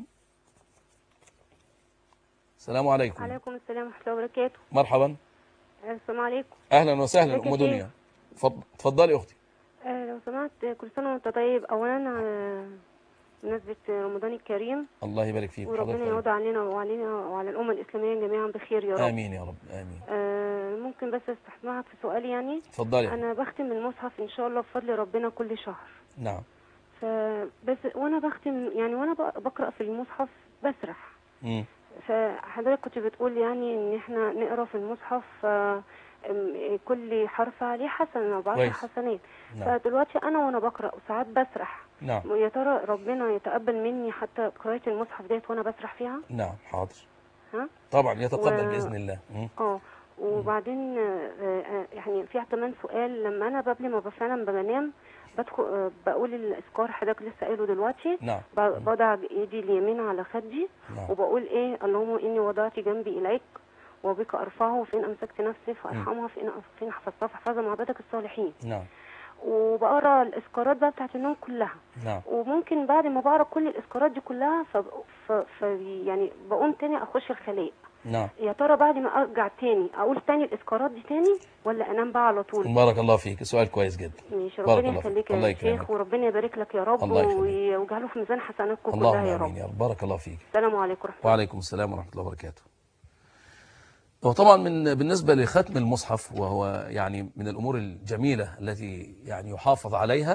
السلام عليكم. عليكم السلام ورحمة الله وبركاته. مرحبا. السلام عليكم. أهلا وسهلا أم دنيا. اتفضلي أختي. أه لو سمحت، كل سنة وأنت طيب. أولا بمناسبة رمضان الكريم، الله يبارك فيك وربنا يعود علينا وعلينا وعلى الأمة الإسلامية جميعا بخير يا رب. آمين يا رب آمين. أه ممكن بس استحمعك في سؤالي يعني؟ اتفضلي. أنا بختم المصحف إن شاء الله بفضل ربنا كل شهر. نعم. فبس وأنا بختم يعني وأنا بقرأ في المصحف بسرح. امم فحضرتك كنت بتقول يعني إن إحنا نقرأ في المصحف كل حرف عليه حسنة بعشر حسنات. نعم. فدلوقتي أنا وأنا بقرأ وساعات بسرح. نعم. يا ترى ربنا يتقبل مني حتى قراءة المصحف ديت وأنا بسرح فيها؟ نعم حاضر. ها؟ طبعا يتقبل و... بإذن الله. اه وبعدين يعني في كمان سؤال. لما أنا قبل ما فعلا بنام بدخل بقول الأذكار حضرتك لسه قايله دلوقتي. نعم. بضع ايدي اليمين على خدي. نعم. وبقول ايه اللهم اني وضعت جنبي اليك وبك ارفعه، فين امسكت نفسي فارحمها، فين فين حفظتها فاحفظها مع عبادك الصالحين. نعم. وبقرا الاذكارات بقى بتاعت النوم كلها. نعم. وممكن بعد ما بقرا كل الاذكارات دي كلها ف... ف... ف يعني بقوم تاني اخش الخلاء. نعم. يا ترى بعد ما ارجع تاني اقول تاني الاذكارات دي تاني ولا انام بقى على طول؟ بارك الله فيك، سؤال كويس جدا. ماشي، ربنا يخليك يا شيخ وربنا يبارك لك يا رب ويجعله في ميزان حسناتكم كلها يا رب. اللهم امين يا رب. بارك الله فيك. السلام عليكم ورحمه الله. وعليكم السلام ورحمه الله وبركاته. وطبعا من بالنسبه لختم المصحف وهو يعني من الامور الجميله التي يعني يحافظ عليها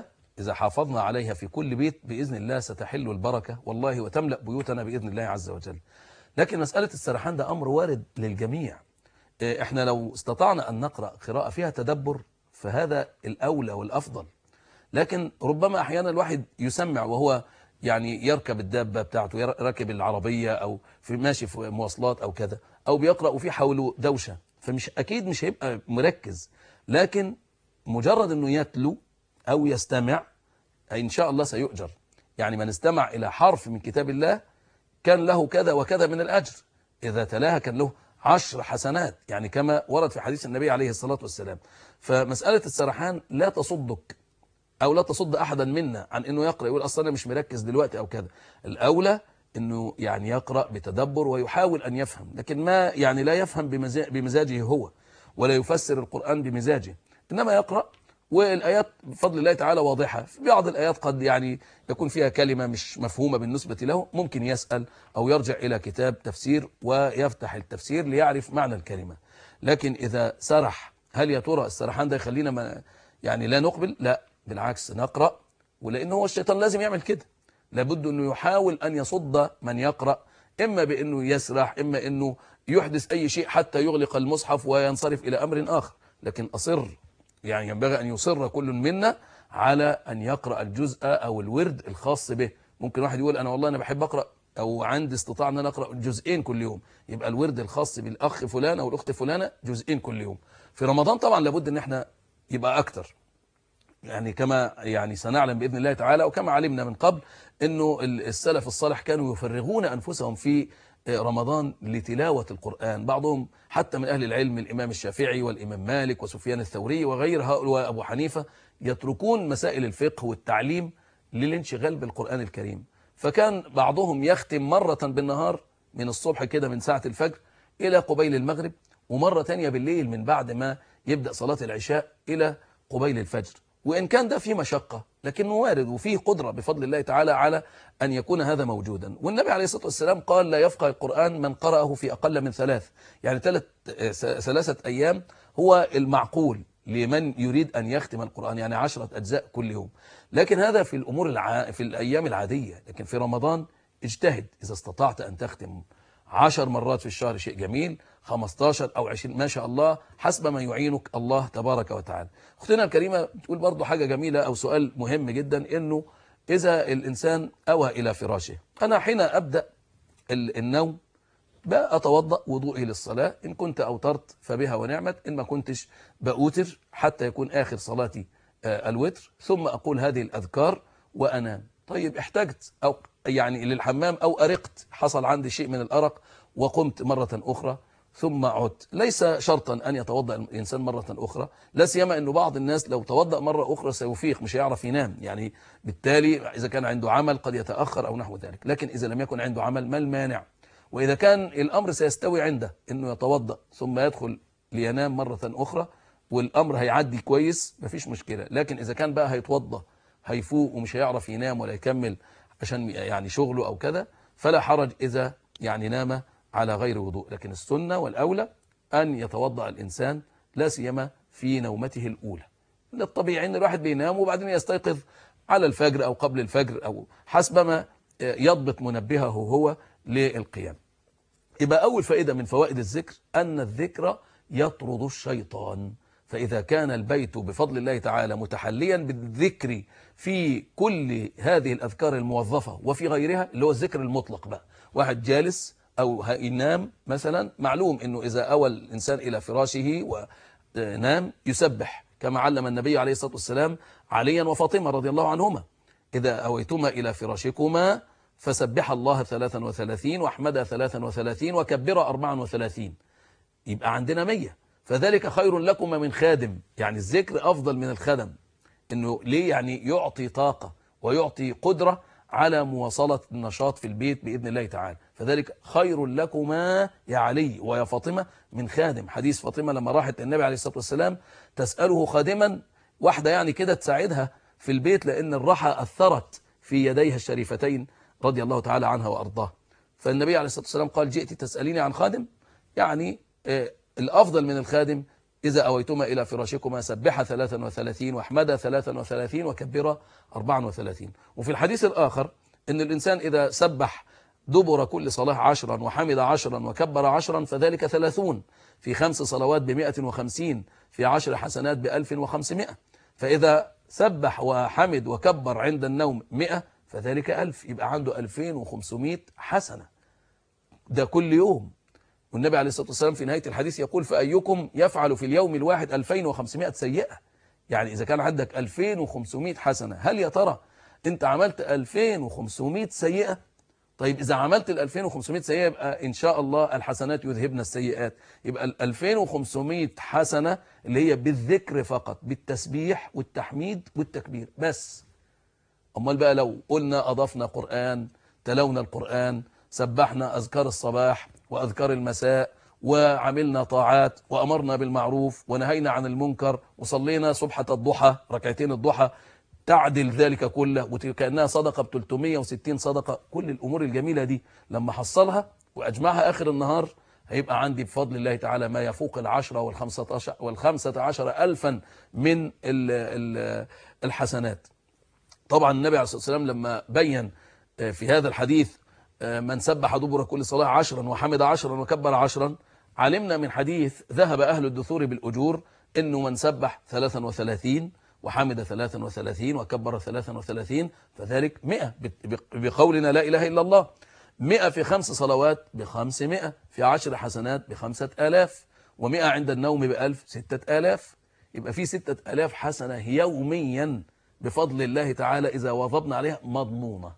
إذا حافظنا عليها في كل بيت بإذن الله ستحل البركة والله وتملأ بيوتنا بإذن الله عز وجل. لكن مسألة السرحان ده أمر وارد للجميع. إحنا لو استطعنا أن نقرأ قراءة فيها تدبر فهذا الأولى والأفضل. لكن ربما أحيانا الواحد يسمع وهو يعني يركب الدابة بتاعته، يركب العربية أو في ماشي في مواصلات أو كذا، أو بيقرأ وفي حوله دوشة، فمش أكيد مش هيبقى مركز. لكن مجرد أنه يتلو أو يستمع إن شاء الله سيؤجر. يعني من استمع إلى حرف من كتاب الله كان له كذا وكذا من الأجر، إذا تلاها كان له عشر حسنات، يعني كما ورد في حديث النبي عليه الصلاة والسلام. فمسألة السرحان لا تصدك أو لا تصد أحدا منا عن أنه يقرأ يقول أصلا أنا مش مركز دلوقتي أو كذا. الأولى أنه يعني يقرأ بتدبر ويحاول أن يفهم، لكن ما يعني لا يفهم بمزاجه هو ولا يفسر القرآن بمزاجه، إنما يقرأ والآيات بفضل الله تعالى واضحة. في بعض الآيات قد يعني يكون فيها كلمة مش مفهومة بالنسبة له، ممكن يسأل أو يرجع إلى كتاب تفسير ويفتح التفسير ليعرف معنى الكلمة. لكن إذا سرح، هل يا ترى السرحان ده يخلينا ما يعني لا نقبل؟ لا، بالعكس نقرأ، ولأنه هو الشيطان لازم يعمل كده، لابد أنه يحاول أن يصد من يقرأ، إما بأنه يسرح، إما أنه يحدث أي شيء حتى يغلق المصحف وينصرف إلى أمر آخر. لكن أصر، يعني ينبغي أن يصر كل منا على أن يقرأ الجزء أو الورد الخاص به. ممكن واحد يقول أنا والله أنا بحب أقرأ أو عندي استطاعة أن أنا أقرأ جزئين كل يوم، يبقى الورد الخاص بالأخ فلان أو الأخت فلانة جزئين كل يوم. في رمضان طبعا لابد أن احنا يبقى أكتر، يعني كما يعني سنعلم بإذن الله تعالى وكما علمنا من قبل أنه السلف الصالح كانوا يفرغون أنفسهم في رمضان لتلاوة القرآن. بعضهم حتى من أهل العلم الإمام الشافعي والإمام مالك وسفيان الثوري وغير هؤلاء وأبو حنيفة يتركون مسائل الفقه والتعليم للانشغال بالقرآن الكريم. فكان بعضهم يختم مرة بالنهار من الصبح كده من ساعة الفجر إلى قبيل المغرب، ومرة تانية بالليل من بعد ما يبدأ صلاة العشاء إلى قبيل الفجر. وإن كان ده فيه مشقة لكنه وارد وفيه قدرة بفضل الله تعالى على أن يكون هذا موجودا. والنبي عليه الصلاة والسلام قال لا يفقه القرآن من قرأه في أقل من ثلاث، يعني ثلاث ثلاثة أيام هو المعقول لمن يريد أن يختم القرآن، يعني عشرة أجزاء كل يوم. لكن هذا في الأمور الع... في الأيام العادية. لكن في رمضان اجتهد، إذا استطعت أن تختم عشر مرات في الشهر شيء جميل، خمستاشر أو عشرين ما شاء الله حسب ما يعينك الله تبارك وتعالى. أختنا الكريمة بتقول برضو حاجة جميلة أو سؤال مهم جدا، إنه إذا الإنسان أوى إلى فراشه، أنا حين أبدأ النوم بأتوضأ وضوئي للصلاة، إن كنت أوترت فبها ونعمت، إن ما كنتش بأوتر حتى يكون آخر صلاتي الوتر، ثم أقول هذه الأذكار وأنام. طيب احتجت أو يعني للحمام أو أرقت، حصل عندي شيء من الأرق وقمت مرة أخرى ثم عدت، ليس شرطا أن يتوضأ الإنسان مرة أخرى، لا سيما أنه بعض الناس لو توضأ مرة أخرى سيفيق، مش هيعرف ينام، يعني بالتالي إذا كان عنده عمل قد يتأخر أو نحو ذلك. لكن إذا لم يكن عنده عمل ما المانع؟ وإذا كان الأمر سيستوي عنده أنه يتوضأ ثم يدخل لينام مرة أخرى والأمر هيعدي كويس مفيش مشكلة. لكن إذا كان بقى هيتوضأ هيفوق ومش هيعرف ينام ولا يكمل عشان يعني شغله أو كذا، فلا حرج إذا يعني نام على غير وضوء. لكن السنة والأولى أن يتوضأ الإنسان لا سيما في نومته الأولى. الطبيعي أن الواحد بينام وبعدين يستيقظ على الفجر أو قبل الفجر أو حسب ما يضبط منبهه هو للقيام. يبقى أول فائدة من فوائد الذكر أن الذكر يطرد الشيطان. فإذا كان البيت بفضل الله تعالى متحليا بالذكر في كل هذه الأذكار الموظفة وفي غيرها، اللي هو الذكر المطلق بقى، واحد جالس أو ينام مثلا، معلوم أنه إذا أوى الإنسان إلى فراشه ونام يسبح كما علم النبي عليه الصلاة والسلام عليا وفاطمة رضي الله عنهما، إذا أويتما إلى فراشكما فسبح الله ثلاثا وثلاثين واحمد ثلاثا وثلاثين وكبر أربعا وثلاثين، يبقى عندنا مية. فذلك خير لكم من خادم، يعني الذكر أفضل من الخدم. إنه ليه؟ يعني يعطي طاقة ويعطي قدرة على مواصلة النشاط في البيت بإذن الله تعالى. فذلك خير لكما يا علي ويا فاطمة من خادم. حديث فاطمة لما راحت النبي عليه الصلاة والسلام تسأله خادما، واحدة يعني كده تساعدها في البيت، لأن الرحى أثرت في يديها الشريفتين رضي الله تعالى عنها وأرضاها. فالنبي عليه الصلاة والسلام قال جئت تسأليني عن خادم، يعني الأفضل من الخادم إذا أويتما إلى فراشكما سبح ثلاثا وثلاثين واحمد ثلاثا وثلاثين وكبر أربعا وثلاثين. وفي الحديث الآخر أن الإنسان إذا سبح دبر كل صلاة عشرا وحمد عشرا وكبر عشرا فذلك ثلاثون، في خمس صلوات بمئة وخمسين، في عشر حسنات بألف وخمسمائة. فإذا سبح وحمد وكبر عند النوم مئة فذلك ألف، يبقى عنده ألفين وخمسمائة حسنة، ده كل يوم. والنبي عليه الصلاة والسلام في نهاية الحديث يقول فأيكم يفعل في اليوم الواحد ألفين وخمسمائة سيئة. يعني إذا كان عندك ألفين وخمسمائة حسنة، هل يا ترى أنت عملت ألفين وخمسمائة سيئة؟ طيب إذا عملت ال ألفين وخمسمائة سيئة يبقى إن شاء الله الحسنات يذهبن السيئات، يبقى ال ألفين وخمسمائة حسنة اللي هي بالذكر فقط، بالتسبيح والتحميد والتكبير بس. أمال بقى لو قلنا أضفنا قرآن، تلونا القرآن، سبحنا أذكار الصباح وأذكار المساء، وعملنا طاعات، وأمرنا بالمعروف ونهينا عن المنكر، وصلينا صبحة الضحى ركعتين الضحى تعدل ذلك كله، وكأنها صدقة ب ثلاثمائة وستين صدقة. كل الأمور الجميلة دي لما حصلها وأجمعها آخر النهار هيبقى عندي بفضل الله تعالى ما يفوق العشرة والخمسة عشر, والخمسة عشر ألفا من ال ال الحسنات. طبعا النبي عليه الصلاة والسلام لما بين في هذا الحديث من سبح دبر كل صلاة عشرا وحمد عشرا وكبر عشرا، علمنا من حديث ذهب أهل الدثور بالأجور إنه من سبح ثلاثا وثلاثين وحمد ثلاثا وثلاثين وكبر ثلاثا وثلاثين فذلك مئة، بقولنا لا إله إلا الله. مئة في خمس صلوات بخمسمائة، في عشر حسنات بخمسة آلاف، ومئة عند النوم بألف، ستة آلاف. يبقى في ستة آلاف حسنة يوميا بفضل الله تعالى إذا واظبنا عليها مضمونة.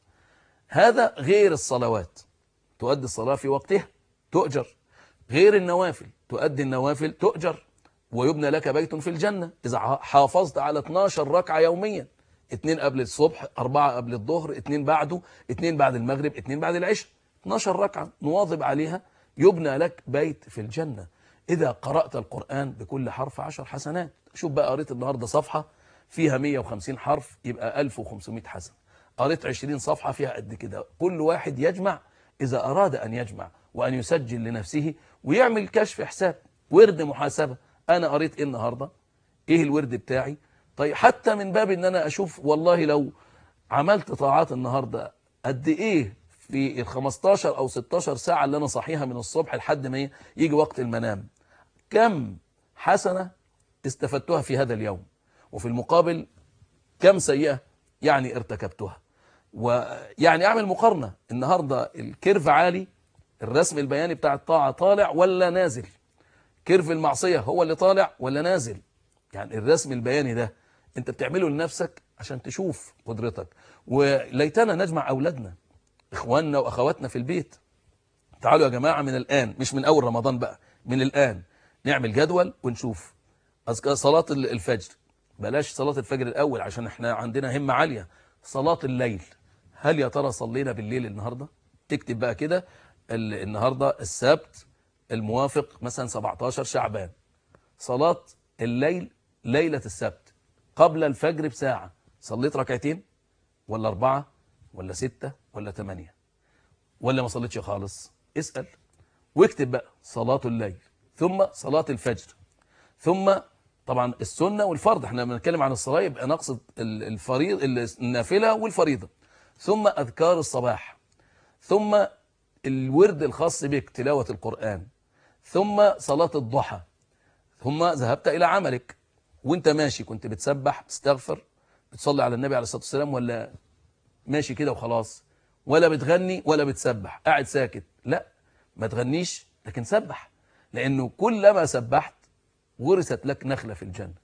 هذا غير الصلوات، تؤدي الصلاة في وقتها تؤجر، غير النوافل، تؤدي النوافل تؤجر، ويبنى لك بيت في الجنة إذا حافظت على اثناشر ركعة يوميا، اثنين قبل الصبح، أربعة قبل الظهر، اثنين بعده، اثنين بعد المغرب، اثنين بعد العشاء، اثناشر ركعة نواظب عليها يبنى لك بيت في الجنة. إذا قرأت القرآن بكل حرف عشر حسنات. شوف بقى، قريت النهاردة صفحة فيها مئة وخمسين حرف يبقى ألف وخمسمائة حسنة، قريت عشرين صفحة فيها قد كده. كل واحد يجمع إذا أراد أن يجمع وأن يسجل لنفسه ويعمل كشف حساب، ورد محاسبة، أنا قريت إيه النهاردة، إيه الورد بتاعي. طيب حتى من باب إن أنا أشوف والله لو عملت طاعات النهاردة قد إيه في ال خمستاشر أو ستاشر ساعة اللي أنا صحيها من الصبح لحد ما يجي وقت المنام، كم حسنة استفدتها في هذا اليوم، وفي المقابل كم سيئة يعني ارتكبتها. ويعني أعمل مقارنة، النهاردة الكيرف عالي، الرسم البياني بتاع الطاعة طالع ولا نازل؟ كيرف المعصية هو اللي طالع ولا نازل؟ يعني الرسم البياني ده انت بتعمله لنفسك عشان تشوف قدرتك. وليتنا نجمع أولادنا، إخواننا وأخواتنا في البيت. تعالوا يا جماعة من الآن، مش من أول رمضان بقى، من الآن نعمل جدول ونشوف صلاة الفجر، بلاش صلاة الفجر الأول عشان احنا عندنا همة عالية، صلاة الليل. هل يا ترى صلينا بالليل النهاردة؟ تكتب بقى كده النهاردة السبت الموافق مثلا سبعتاشر شعبان، صلاة الليل ليلة السبت قبل الفجر بساعة، صليت ركعتين ولا أربعة ولا ستة ولا ثمانية ولا ما صليتش خالص؟ اسأل واكتب بقى صلاة الليل، ثم صلاة الفجر، ثم طبعا السنة والفرض، احنا بنتكلم عن الصلاة يبقى نقصد الفريض النافلة والفريضة، ثم أذكار الصباح، ثم الورد الخاص بك تلاوة القرآن، ثم صلاة الضحى، ثم ذهبت إلى عملك وانت ماشي كنت بتسبح، بتستغفر، بتصلي على النبي عليه الصلاة والسلام، ولا ماشي كده وخلاص، ولا بتغني ولا بتسبح قاعد ساكت؟ لا، ما تغنيش لكن سبح، لأنه كلما سبحت ورثت لك نخلة في الجنة.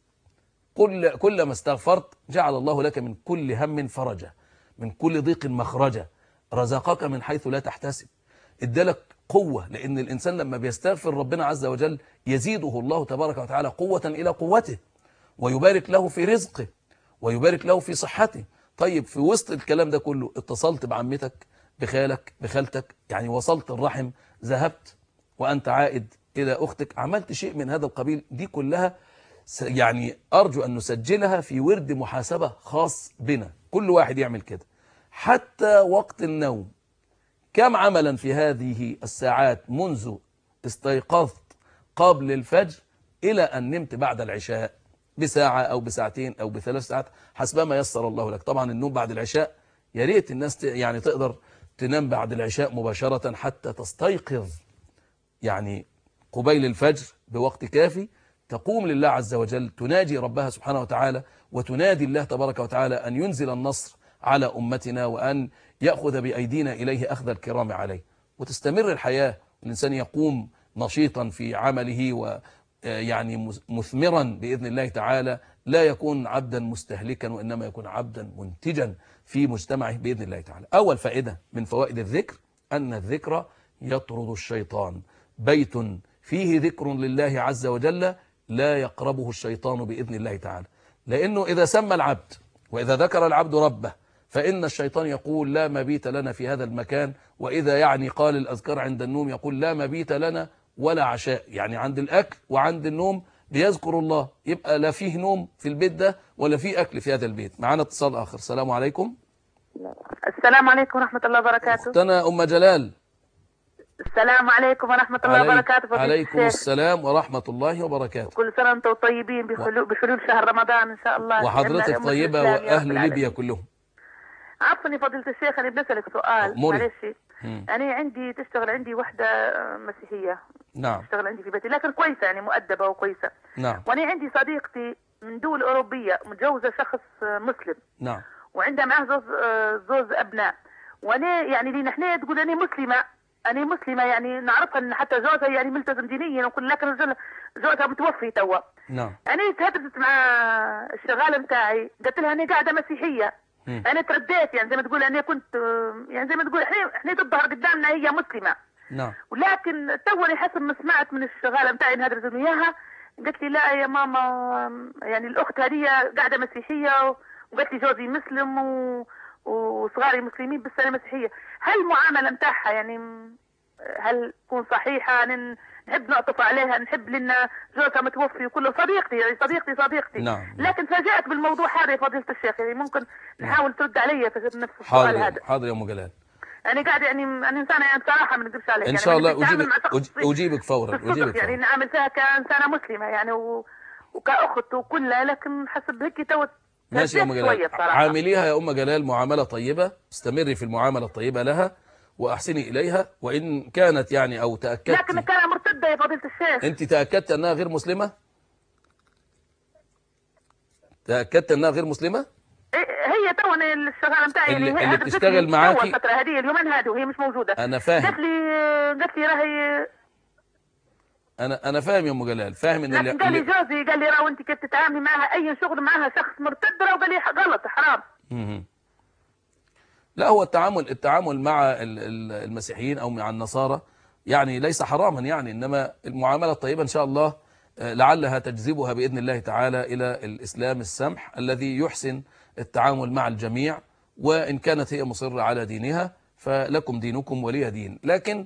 كل كلما استغفرت جعل الله لك من كل هم فرجا، من كل ضيق مخرجا، رزقك من حيث لا تحتسب، ادالك قوة. لأن الإنسان لما بيستغفر ربنا عز وجل يزيده الله تبارك وتعالى قوة إلى قوته، ويبارك له في رزقه، ويبارك له في صحته. طيب في وسط الكلام ده كله اتصلت بعمتك، بخالك، بخالتك، يعني وصلت الرحم، ذهبت وأنت عائد إلى أختك، عملت شيء من هذا القبيل، دي كلها يعني أرجو أن نسجلها في ورد محاسبة خاص بنا، كل واحد يعمل كده. حتى وقت النوم، كم عملا في هذه الساعات منذ استيقظت قبل الفجر إلى أن نمت بعد العشاء بساعة أو بساعتين أو بثلاث ساعات حسب ما يسر الله لك. طبعا النوم بعد العشاء يا ريت الناس يعني تقدر تنام بعد العشاء مباشرة حتى تستيقظ يعني قبيل الفجر بوقت كافي، تقوم لله عز وجل تناجي ربها سبحانه وتعالى وتنادي الله تبارك وتعالى أن ينزل النصر على أمتنا وأن يأخذ بأيدينا إليه أخذ الكرام عليه، وتستمر الحياة، الإنسان يقوم نشيطا في عمله ويعني مثمرا بإذن الله تعالى، لا يكون عبدا مستهلكا وإنما يكون عبدا منتجا في مجتمعه بإذن الله تعالى. أول فائدة من فوائد الذكر أن الذكر يطرد الشيطان. بيت فيه ذكر لله عز وجل لا يقربه الشيطان بإذن الله تعالى، لأنه إذا سمى العبد وإذا ذكر العبد ربه فإن الشيطان يقول لا مبيت لنا في هذا المكان، وإذا يعني قال الأذكار عند النوم يقول لا مبيت لنا ولا عشاء، يعني عند الأكل وعند النوم بيذكر الله، يبقى لا فيه نوم في البيت ده ولا فيه أكل في هذا البيت. معنا اتصال آخر. السلام عليكم. السلام عليكم ورحمة الله وبركاته. أختنا أم جلال. السلام عليكم ورحمة الله علي... وبركاته. عليكم السلام ورحمة الله وبركاته. كل سنة وانتم طيبين بحلول, بحلول شهر رمضان إن شاء الله. وحضرتك طيبة وأهل ليبيا كلهم. عفوا فضيلة الشيخ، أنا بدي أسألك سؤال معلش. أنا عندي تشتغل عندي وحدة مسيحية. نعم. تشتغل عندي في بيتي لكن كويسة يعني مؤدبة وكويسة. نعم. وأنا عندي صديقتي من دول أوروبية متجوزة شخص مسلم. نعم. وعندها معه زوز زوز أبناء، وأنا يعني لي نحن تقول أنا مسلمة أنا مسلمة يعني نعرفها إن حتى جوزها يعني ملتزم دينيا وكل، لكن جوزها متوفي توا. نعم. أنا تهددت مع الشغالة متاعي، قلت لها أنا قاعدة مسيحية. م. أنا ترديت يعني زي ما تقول أنا كنت يعني زي ما تقول إحنا إحنا تظهر قدامنا هي مسلمة. نعم. ولكن توني حسب ما سمعت من الشغالة متاعي إنها هددت إياها، قالت لي لا يا ماما يعني الأخت هذه قاعدة مسيحية، وقالت لي جوزي مسلم و وصغاري مسلمين بس أنا مسيحية. هل المعاملة متاعها يعني هل تكون صحيحة؟ نحب نعطف عليها، نحب لأن جوزها متوفي وكله صديقتي يعني صديقتي صديقتي. نعم. لكن فاجأت بالموضوع هذا فضيلة الشيخ، يعني ممكن نحاول ترد علي في نفس السؤال حاضر. هذا. حاضر يا أم جلال. أنا قاعد يعني أنا إنسانة يعني بصراحة ما نكذبش عليك إن يعني شاء الله أجيبك أجيبك, أجيبك فورا أجيبك يعني نعامل فيها كإنسانة مسلمة يعني و... وكأخت وكلها، لكن حسب هيك تو ماشي يا أم جلال. عامليها يا أم جلال معاملة طيبة، استمري في المعاملة الطيبة لها وأحسني إليها، وإن كانت يعني أو تأكدت. لكن كانت مرتدة يا فضيلة الشيخ. أنت تأكدت أنها غير مسلمة؟ تأكدت أنها غير مسلمة؟ هي تو الشغالة متاعي اللي, اللي بتشتغل معاكي الفترة هذه اليومين هادو هي مش موجودة. أنا فاهم. قالت لي قالت لي راهي انا انا فاهم يا ام جلال، فاهم ان اللي قال لي جوزي قال لي راهو انت كيف تتعاملي معها اي شغل معها شخص مرتد، راهو قال لي غلط حرام. امم لا، هو التعامل التعامل مع المسيحيين او مع النصارى يعني ليس حراما يعني، انما المعامله الطيبه ان شاء الله لعلها تجذبها باذن الله تعالى الى الاسلام السمح الذي يحسن التعامل مع الجميع، وان كانت هي مصره على دينها فلكم دينكم ولي دين. لكن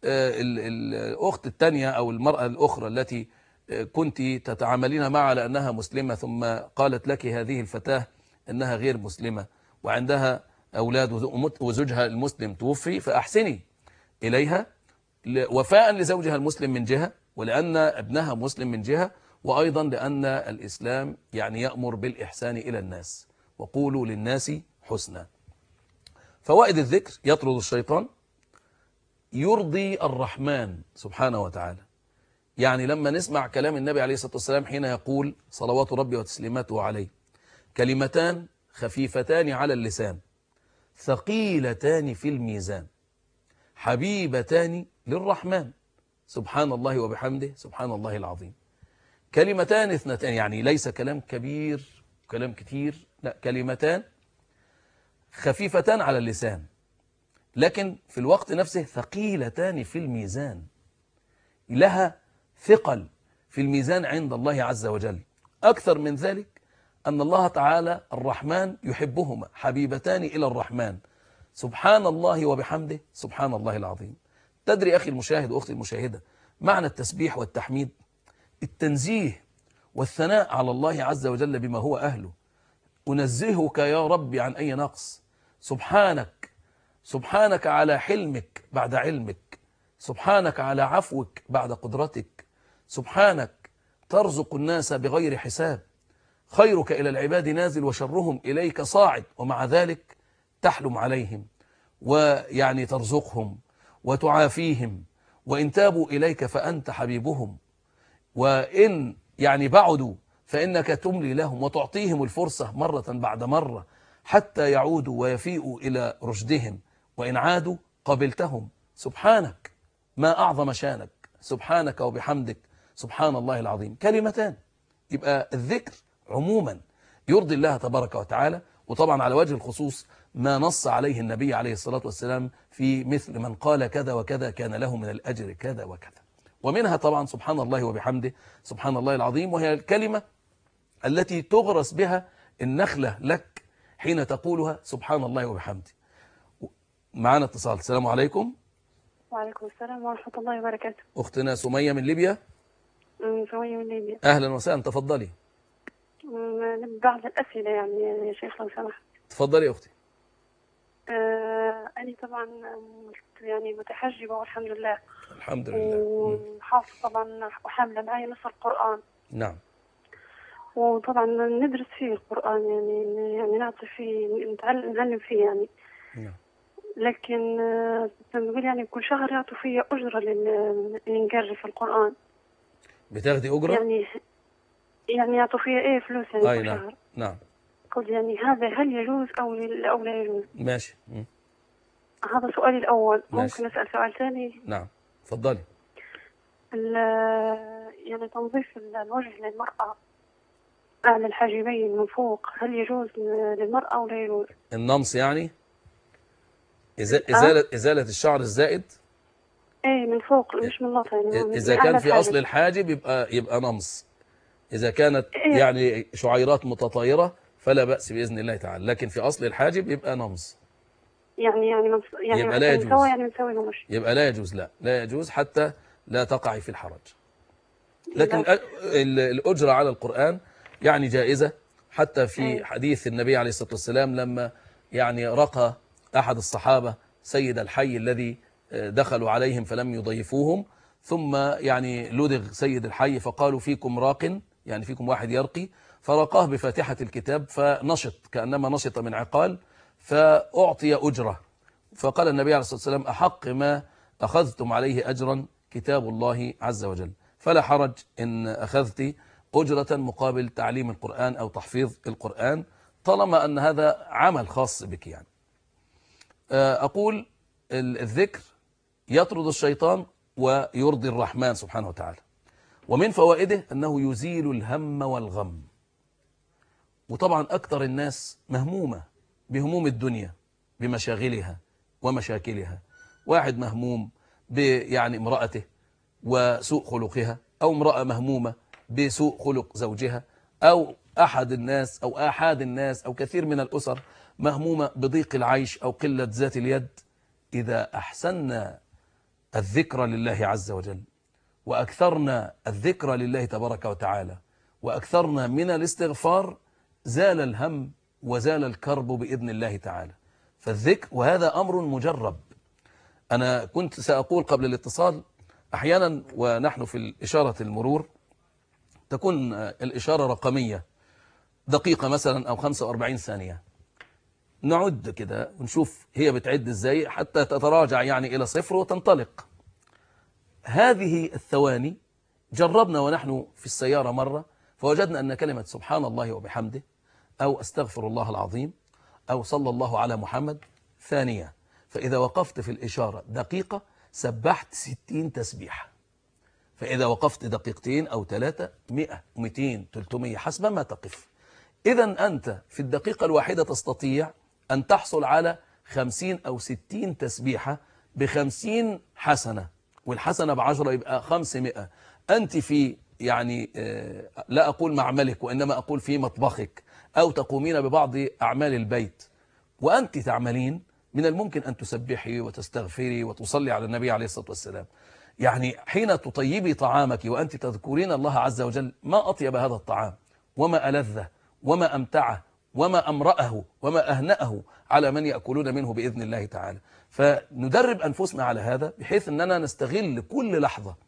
الأخت الثانية أو المرأة الأخرى التي كنت تتعاملين معها لأنها مسلمة ثم قالت لك هذه الفتاة أنها غير مسلمة وعندها أولاد وزوجها المسلم توفي، فأحسني إليها وفاء لزوجها المسلم من جهة، ولأن ابنها مسلم من جهة، وأيضا لأن الإسلام يعني يأمر بالإحسان إلى الناس وقولوا للناس حسنا. فوائد الذكر: يطرد الشيطان، يرضي الرحمن سبحانه وتعالى. يعني لما نسمع كلام النبي عليه الصلاة والسلام حين يقول صلوات ربي وتسليماته عليه: كلمتان خفيفتان على اللسان ثقيلتان في الميزان حبيبتان للرحمن سبحان الله وبحمده سبحان الله العظيم. كلمتان اثنتان، يعني ليس كلام كبير كلام كتير، لا، كلمتان خفيفتان على اللسان لكن في الوقت نفسه ثقيلتان في الميزان، لها ثقل في الميزان عند الله عز وجل. أكثر من ذلك أن الله تعالى الرحمن يحبهما، حبيبتان إلى الرحمن سبحان الله وبحمده سبحان الله العظيم. تدري أخي المشاهد وأختي المشاهدة معنى التسبيح والتحميد؟ التنزيه والثناء على الله عز وجل بما هو أهله. أنزهك يا ربي عن أي نقص، سبحانك سبحانك على حلمك بعد علمك، سبحانك على عفوك بعد قدرتك، سبحانك ترزق الناس بغير حساب، خيرك إلى العباد نازل وشرهم إليك صاعد، ومع ذلك تحلم عليهم ويعني ترزقهم وتعافيهم، وإن تابوا إليك فأنت حبيبهم، وإن يعني بعدوا فإنك تملي لهم وتعطيهم الفرصة مرة بعد مرة حتى يعودوا ويفيئوا إلى رشدهم، وإن عادوا قبلتهم. سبحانك ما أعظم شانك، سبحانك وبحمدك سبحان الله العظيم. كلمتان. يبقى الذكر عموما يرضي الله تبارك وتعالى، وطبعا على وجه الخصوص ما نص عليه النبي عليه الصلاة والسلام في مثل من قال كذا وكذا كان له من الأجر كذا وكذا. ومنها طبعا سبحان الله وبحمده سبحان الله العظيم، وهي الكلمة التي تغرس بها النخلة لك حين تقولها سبحان الله وبحمده. معنا اتصال. السلام عليكم. وعليكم السلام ورحمة الله وبركاته. أختنا سمية من ليبيا. سمية من ليبيا. أهلا وسهلا، تفضلي. بعض الأسئلة يعني يا شيخ لو سمحت. تفضلي يا أختي. آه أنا طبعا يعني متحجبة والحمد لله. الحمد لله. وحافظة طبعا وحاملة معي نص القرآن. نعم. وطبعا ندرس فيه القرآن يعني يعني نعطي فيه نتعلم نعلم فيه يعني. نعم. لكن بنقول يعني كل شهر يعطوا فيه أجرة اللي نقري في القرآن. بتاخدي أجرة؟ يعني يعني يعطوا فيها إيه فلوس يعني أي كل نعم. شهر. نعم. قل يعني هذا هل يجوز أو أو لا يجوز؟ ماشي. م. هذا سؤالي الأول. ماشي. ممكن أسأل سؤال ثاني؟ نعم تفضلي. يعني تنظيف الوجه للمرأة أعلى الحاجبين من فوق هل يجوز للمرأة أو لا يجوز؟ النمص يعني إزالة إزالة, إزالة الشعر الزائد. إيه من فوق مش من لطة يعني. إذا كان في أصل الحاجب يبقى يبقى نمص. إذا كانت إيه؟ يعني شعيرات متطايرة فلا بأس بإذن الله تعالى، لكن في أصل الحاجب يبقى نمص. يعني يعني منص... يعني يبقى لا يجوز. يعني نسوي مش. يبقى لا يجوز، لا لا يجوز حتى لا تقعي في الحرج. لكن لا. الأجرة على القرآن يعني جائزة، حتى في أيه. حديث النبي عليه الصلاة والسلام لما يعني رقى أحد الصحابة سيد الحي الذي دخلوا عليهم فلم يضيفوهم، ثم يعني لدغ سيد الحي فقالوا فيكم راق، يعني فيكم واحد يرقي، فرقاه بفاتحة الكتاب فنشط كأنما نشط من عقال فأعطي أجرة. فقال النبي عليه الصلاة والسلام أحق ما أخذتم عليه أجرا كتاب الله عز وجل، فلا حرج إن أخذت أجرة مقابل تعليم القرآن أو تحفيظ القرآن طالما أن هذا عمل خاص بك. يعني أقول الذكر يطرد الشيطان ويرضي الرحمن سبحانه وتعالى، ومن فوائده أنه يزيل الهم والغم. وطبعا أكثر الناس مهمومة بهموم الدنيا بمشاغلها ومشاكلها. واحد مهموم يعني امرأته وسوء خلقها، أو امرأة مهمومة بسوء خلق زوجها، أو أحد الناس أو أحد الناس أو كثير من الأسر مهمومة بضيق العيش أو قلة ذات اليد. إذا أحسننا الذكر لله عز وجل وأكثرنا الذكر لله تبارك وتعالى وأكثرنا من الاستغفار زال الهم وزال الكرب بإذن الله تعالى. فالذكر وهذا أمر مجرب. أنا كنت سأقول قبل الاتصال أحيانا ونحن في الإشارة المرور تكون الإشارة رقمية دقيقة مثلا أو خمسة وأربعين ثانية، نعد كده ونشوف هي بتعد ازاي حتى تتراجع يعني إلى صفر وتنطلق. هذه الثواني جربنا ونحن في السيارة مرة فوجدنا أن كلمة سبحان الله وبحمده أو أستغفر الله العظيم أو صلى الله على محمد ثانية، فإذا وقفت في الإشارة دقيقة سبحت ستين تسبيحة، فإذا وقفت دقيقتين أو ثلاثة مئة ومئتين ثلاثمئة حسب ما تقف. إذا أنت في الدقيقة الواحدة تستطيع أن تحصل على خمسين أو ستين تسبيحة بخمسين حسنة، والحسنة بعشرة يبقى خمسمائة. أنت في يعني لا أقول معملك وإنما أقول في مطبخك أو تقومين ببعض أعمال البيت وأنت تعملين، من الممكن أن تسبحي وتستغفري وتصلي على النبي عليه الصلاة والسلام. يعني حين تطيبي طعامك وأنت تذكرين الله عز وجل، ما أطيب هذا الطعام وما ألذه وما أمتعه وما أمرأه وما أهنأه على من يأكلون منه بإذن الله تعالى. فندرب أنفسنا على هذا بحيث أننا نستغل كل لحظة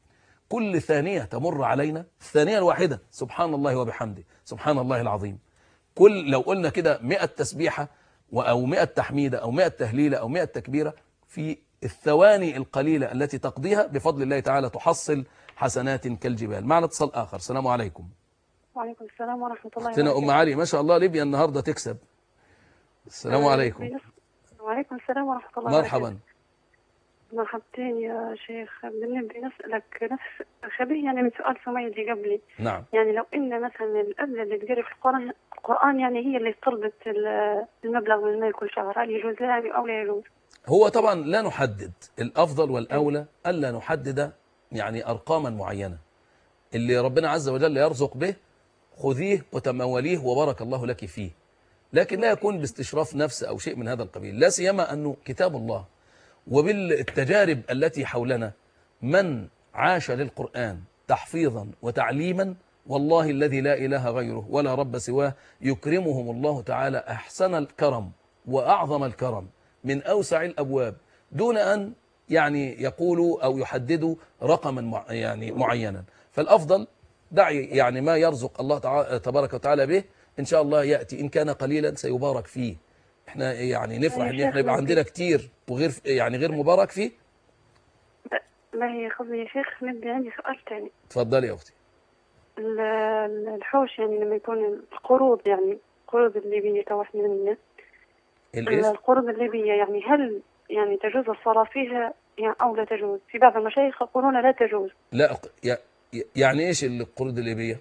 كل ثانية تمر علينا الثانية الواحدة سبحان الله وبحمده سبحان الله العظيم. كل لو قلنا كده مئة تسبيحة أو مئة تحميدة أو مئة تهليلة أو مئة تكبيرة في الثواني القليلة التي تقضيها بفضل الله تعالى تحصل حسنات كالجبال. معنا اتصال آخر. السلام عليكم. وعليكم السلام ورحمة الله وبركاته. أختنا أم علي ما شاء الله ليبيا النهاردة تكسب. السلام آه عليكم. وعليكم السلام ورحمة الله وبركاته. مرحبا. مرحبتين يا شيخ. بدي نسألك نفس شبيه يعني من سؤال سمية اللي قبلي. نعم. يعني لو إن مثلا الأبلة اللي تقرأ في القرآن القرآن يعني هي اللي طلبت المبلغ من المال كل شهر، هل يجوز لها أو لا يجوز؟ هو طبعا لا نحدد، الأفضل والأولى ألا نحدد يعني أرقاما معينة. اللي ربنا عز وجل يرزق به خذيه وتموليه وبارك الله لك فيه، لكن لا يكون باستشراف نفس أو شيء من هذا القبيل، لا سيما أنه كتاب الله وبالتجارب التي حولنا من عاش للقرآن تحفيظا وتعليما والله الذي لا إله غيره ولا رب سواه يكرمهم الله تعالى أحسن الكرم وأعظم الكرم من أوسع الأبواب دون أن يعني يقولوا أو يحددوا رقما يعني معينا. فالأفضل دعي يعني ما يرزق الله تعالى تبارك وتعالى به إن شاء الله يأتي، إن كان قليلا سيبارك فيه. احنا يعني نفرح ان احنا يبقى عندنا كتير وغير يعني غير مبارك فيه. لا هي قصدي يا شيخ نبي عندي سؤال ثاني. اتفضلي يا اختي. الحوش يعني لما يكون القروض يعني القروض الليبية توحنا منه القروض الليبية يعني هل يعني تجوز الصلاة فيها يعني أو لا تجوز؟ في بعض المشايخ يقولون لا تجوز. لا يعني ايش القروض الليبية؟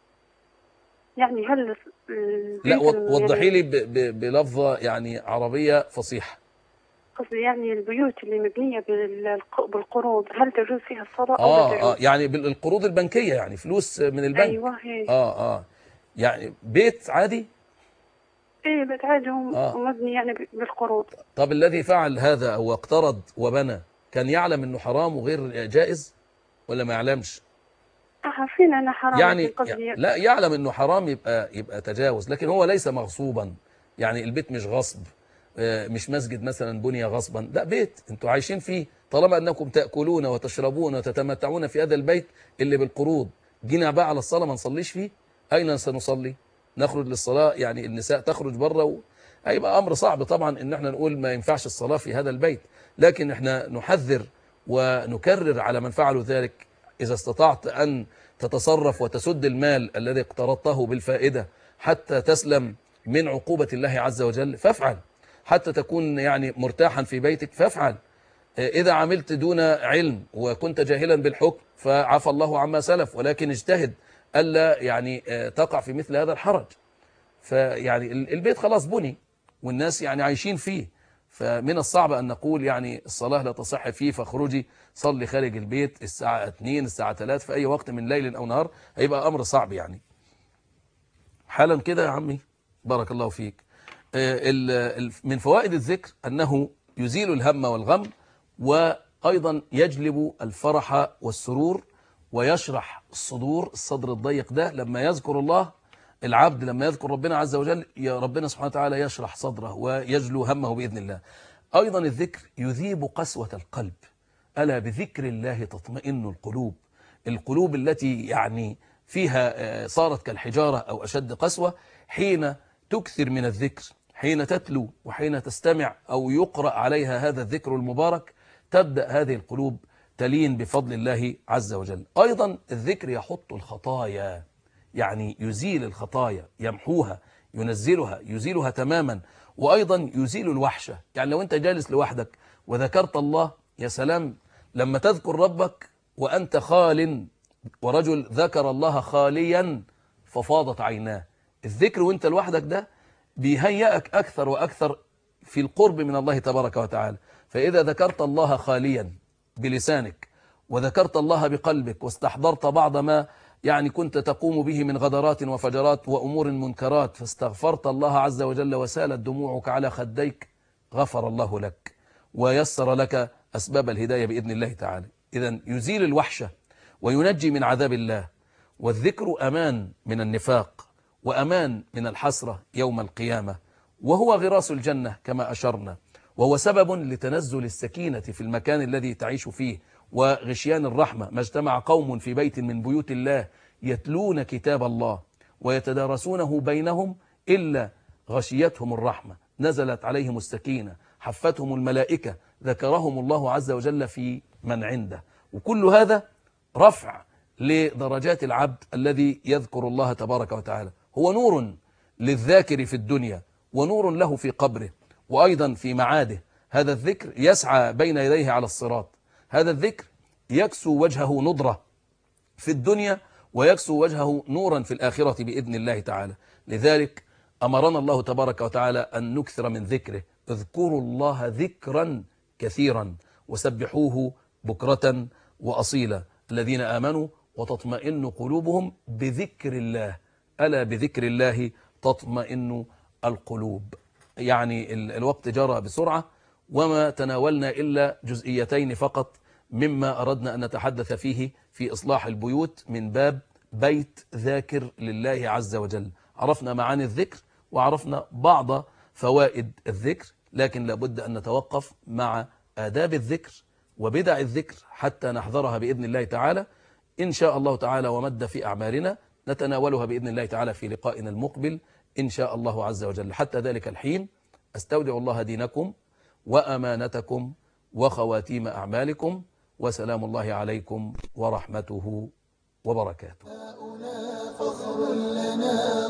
يعني هل لا وضحي لي يعني بلفظة يعني عربية فصيحة. قصدي يعني البيوت اللي مبنية بالقروض هل تجوز فيها الصلاة أو آه لا تجوز؟ آه يعني بالقروض البنكية يعني فلوس من البنك. أيوة هي. آه آه يعني بيت عادي؟ إيه بيت عادي آه. ومبني يعني بالقروض. طب الذي فعل هذا أو اقترض وبنى كان يعلم إنه حرام وغير جائز ولا ما يعلمش؟ عارفين أنا حرام يعني, يعني لا يعلم إنه حرام يبقى يبقى تجاوز، لكن هو ليس مغصوبا. يعني البيت مش غصب، مش مسجد مثلا بني غصبا، لا بيت انتوا عايشين فيه. طالما انكم تأكلون وتشربون وتتمتعون في هذا البيت اللي بالقروض، جينا بقى على الصلاة ما نصليش فيه؟ اين سنصلي؟ نخرج للصلاة يعني النساء تخرج بره و... هيبقى امر صعب طبعا ان احنا نقول ما ينفعش الصلاة في هذا البيت، لكن احنا نحذر ونكرر على من فعلوا ذلك. اذا استطعت ان تتصرف وتسد المال الذي اقترضته بالفائدة حتى تسلم من عقوبة الله عز وجل فافعل، حتى تكون يعني مرتاحا في بيتك فافعل. إذا عملت دون علم وكنت جاهلا بالحكم فعفى الله عما سلف، ولكن اجتهد ألا يعني تقع في مثل هذا الحرج. فيعني البيت خلاص بني والناس يعني عايشين فيه، فمن الصعب أن نقول يعني الصلاة لا تصح فيه فاخرجي صلي خارج البيت الساعة اتنين الساعة ثلاثة في أي وقت من ليل أو نهار، هيبقى أمر صعب يعني. حالا كده يا عمي بارك الله فيك. من فوائد الذكر أنه يزيل الهم والغم، وأيضا يجلب الفرح والسرور ويشرح الصدور. الصدر الضيق ده لما يذكر الله العبد، لما يذكر ربنا عز وجل يا ربنا سبحانه وتعالى يشرح صدره ويجلو همه بإذن الله. أيضا الذكر يذيب قسوة القلب، ألا بذكر الله تطمئن القلوب. القلوب التي يعني فيها صارت كالحجارة أو أشد قسوة حين تكثر من الذكر، حين تتلو وحين تستمع أو يقرأ عليها هذا الذكر المبارك تبدأ هذه القلوب تلين بفضل الله عز وجل. أيضا الذكر يحط الخطايا، يعني يزيل الخطايا، يمحوها، ينزلها، يزيلها تماما. وأيضا يزيل الوحشة، يعني لو أنت جالس لوحدك وذكرت الله يا سلام لما تذكر ربك وأنت خال، ورجل ذكر الله خاليا ففاضت عيناه. الذكر وانت لوحدك ده بيهيئك أكثر وأكثر في القرب من الله تبارك وتعالى. فإذا ذكرت الله خاليا بلسانك وذكرت الله بقلبك واستحضرت بعض ما يعني كنت تقوم به من غدرات وفجرات وأمور منكرات فاستغفرت الله عز وجل وسالت دموعك على خديك، غفر الله لك ويسر لك أسباب الهداية بإذن الله تعالى. إذن يزيل الوحشة وينجي من عذاب الله. والذكر أمان من النفاق وأمان من الحسرة يوم القيامة، وهو غراس الجنة كما أشرنا، وهو سبب لتنزل السكينة في المكان الذي تعيش فيه وغشيان الرحمة. ما اجتمع قوم في بيت من بيوت الله يتلون كتاب الله ويتدارسونه بينهم إلا غشيتهم الرحمة، نزلت عليهم السكينة، حفتهم الملائكة، ذكرهم الله عز وجل في من عنده. وكل هذا رفع لدرجات العبد الذي يذكر الله تبارك وتعالى. هو نور للذاكر في الدنيا ونور له في قبره وأيضا في معاده. هذا الذكر يسعى بين يديه على الصراط، هذا الذكر يكسو وجهه نضرة في الدنيا ويكسو وجهه نورا في الآخرة بإذن الله تعالى. لذلك أمرنا الله تبارك وتعالى أن نكثر من ذكره. اذكروا الله ذكرا كثيرا وسبحوه بكرة وأصيلا الذين آمنوا وتطمئن قلوبهم بذكر الله، ألا بذكر الله تطمئن القلوب. يعني الوقت جرى بسرعة وما تناولنا إلا جزئيتين فقط مما أردنا أن نتحدث فيه في إصلاح البيوت من باب بيت ذاكر لله عز وجل. عرفنا معاني الذكر وعرفنا بعض فوائد الذكر، لكن لابد أن نتوقف مع آداب الذكر وبدع الذكر حتى نحذرها بإذن الله تعالى إن شاء الله تعالى. ومد في أعمالنا نتناولها بإذن الله تعالى في لقائنا المقبل إن شاء الله عز وجل. حتى ذلك الحين أستودع الله دينكم وأمانتكم وخواتيم أعمالكم، وسلام الله عليكم ورحمته وبركاته.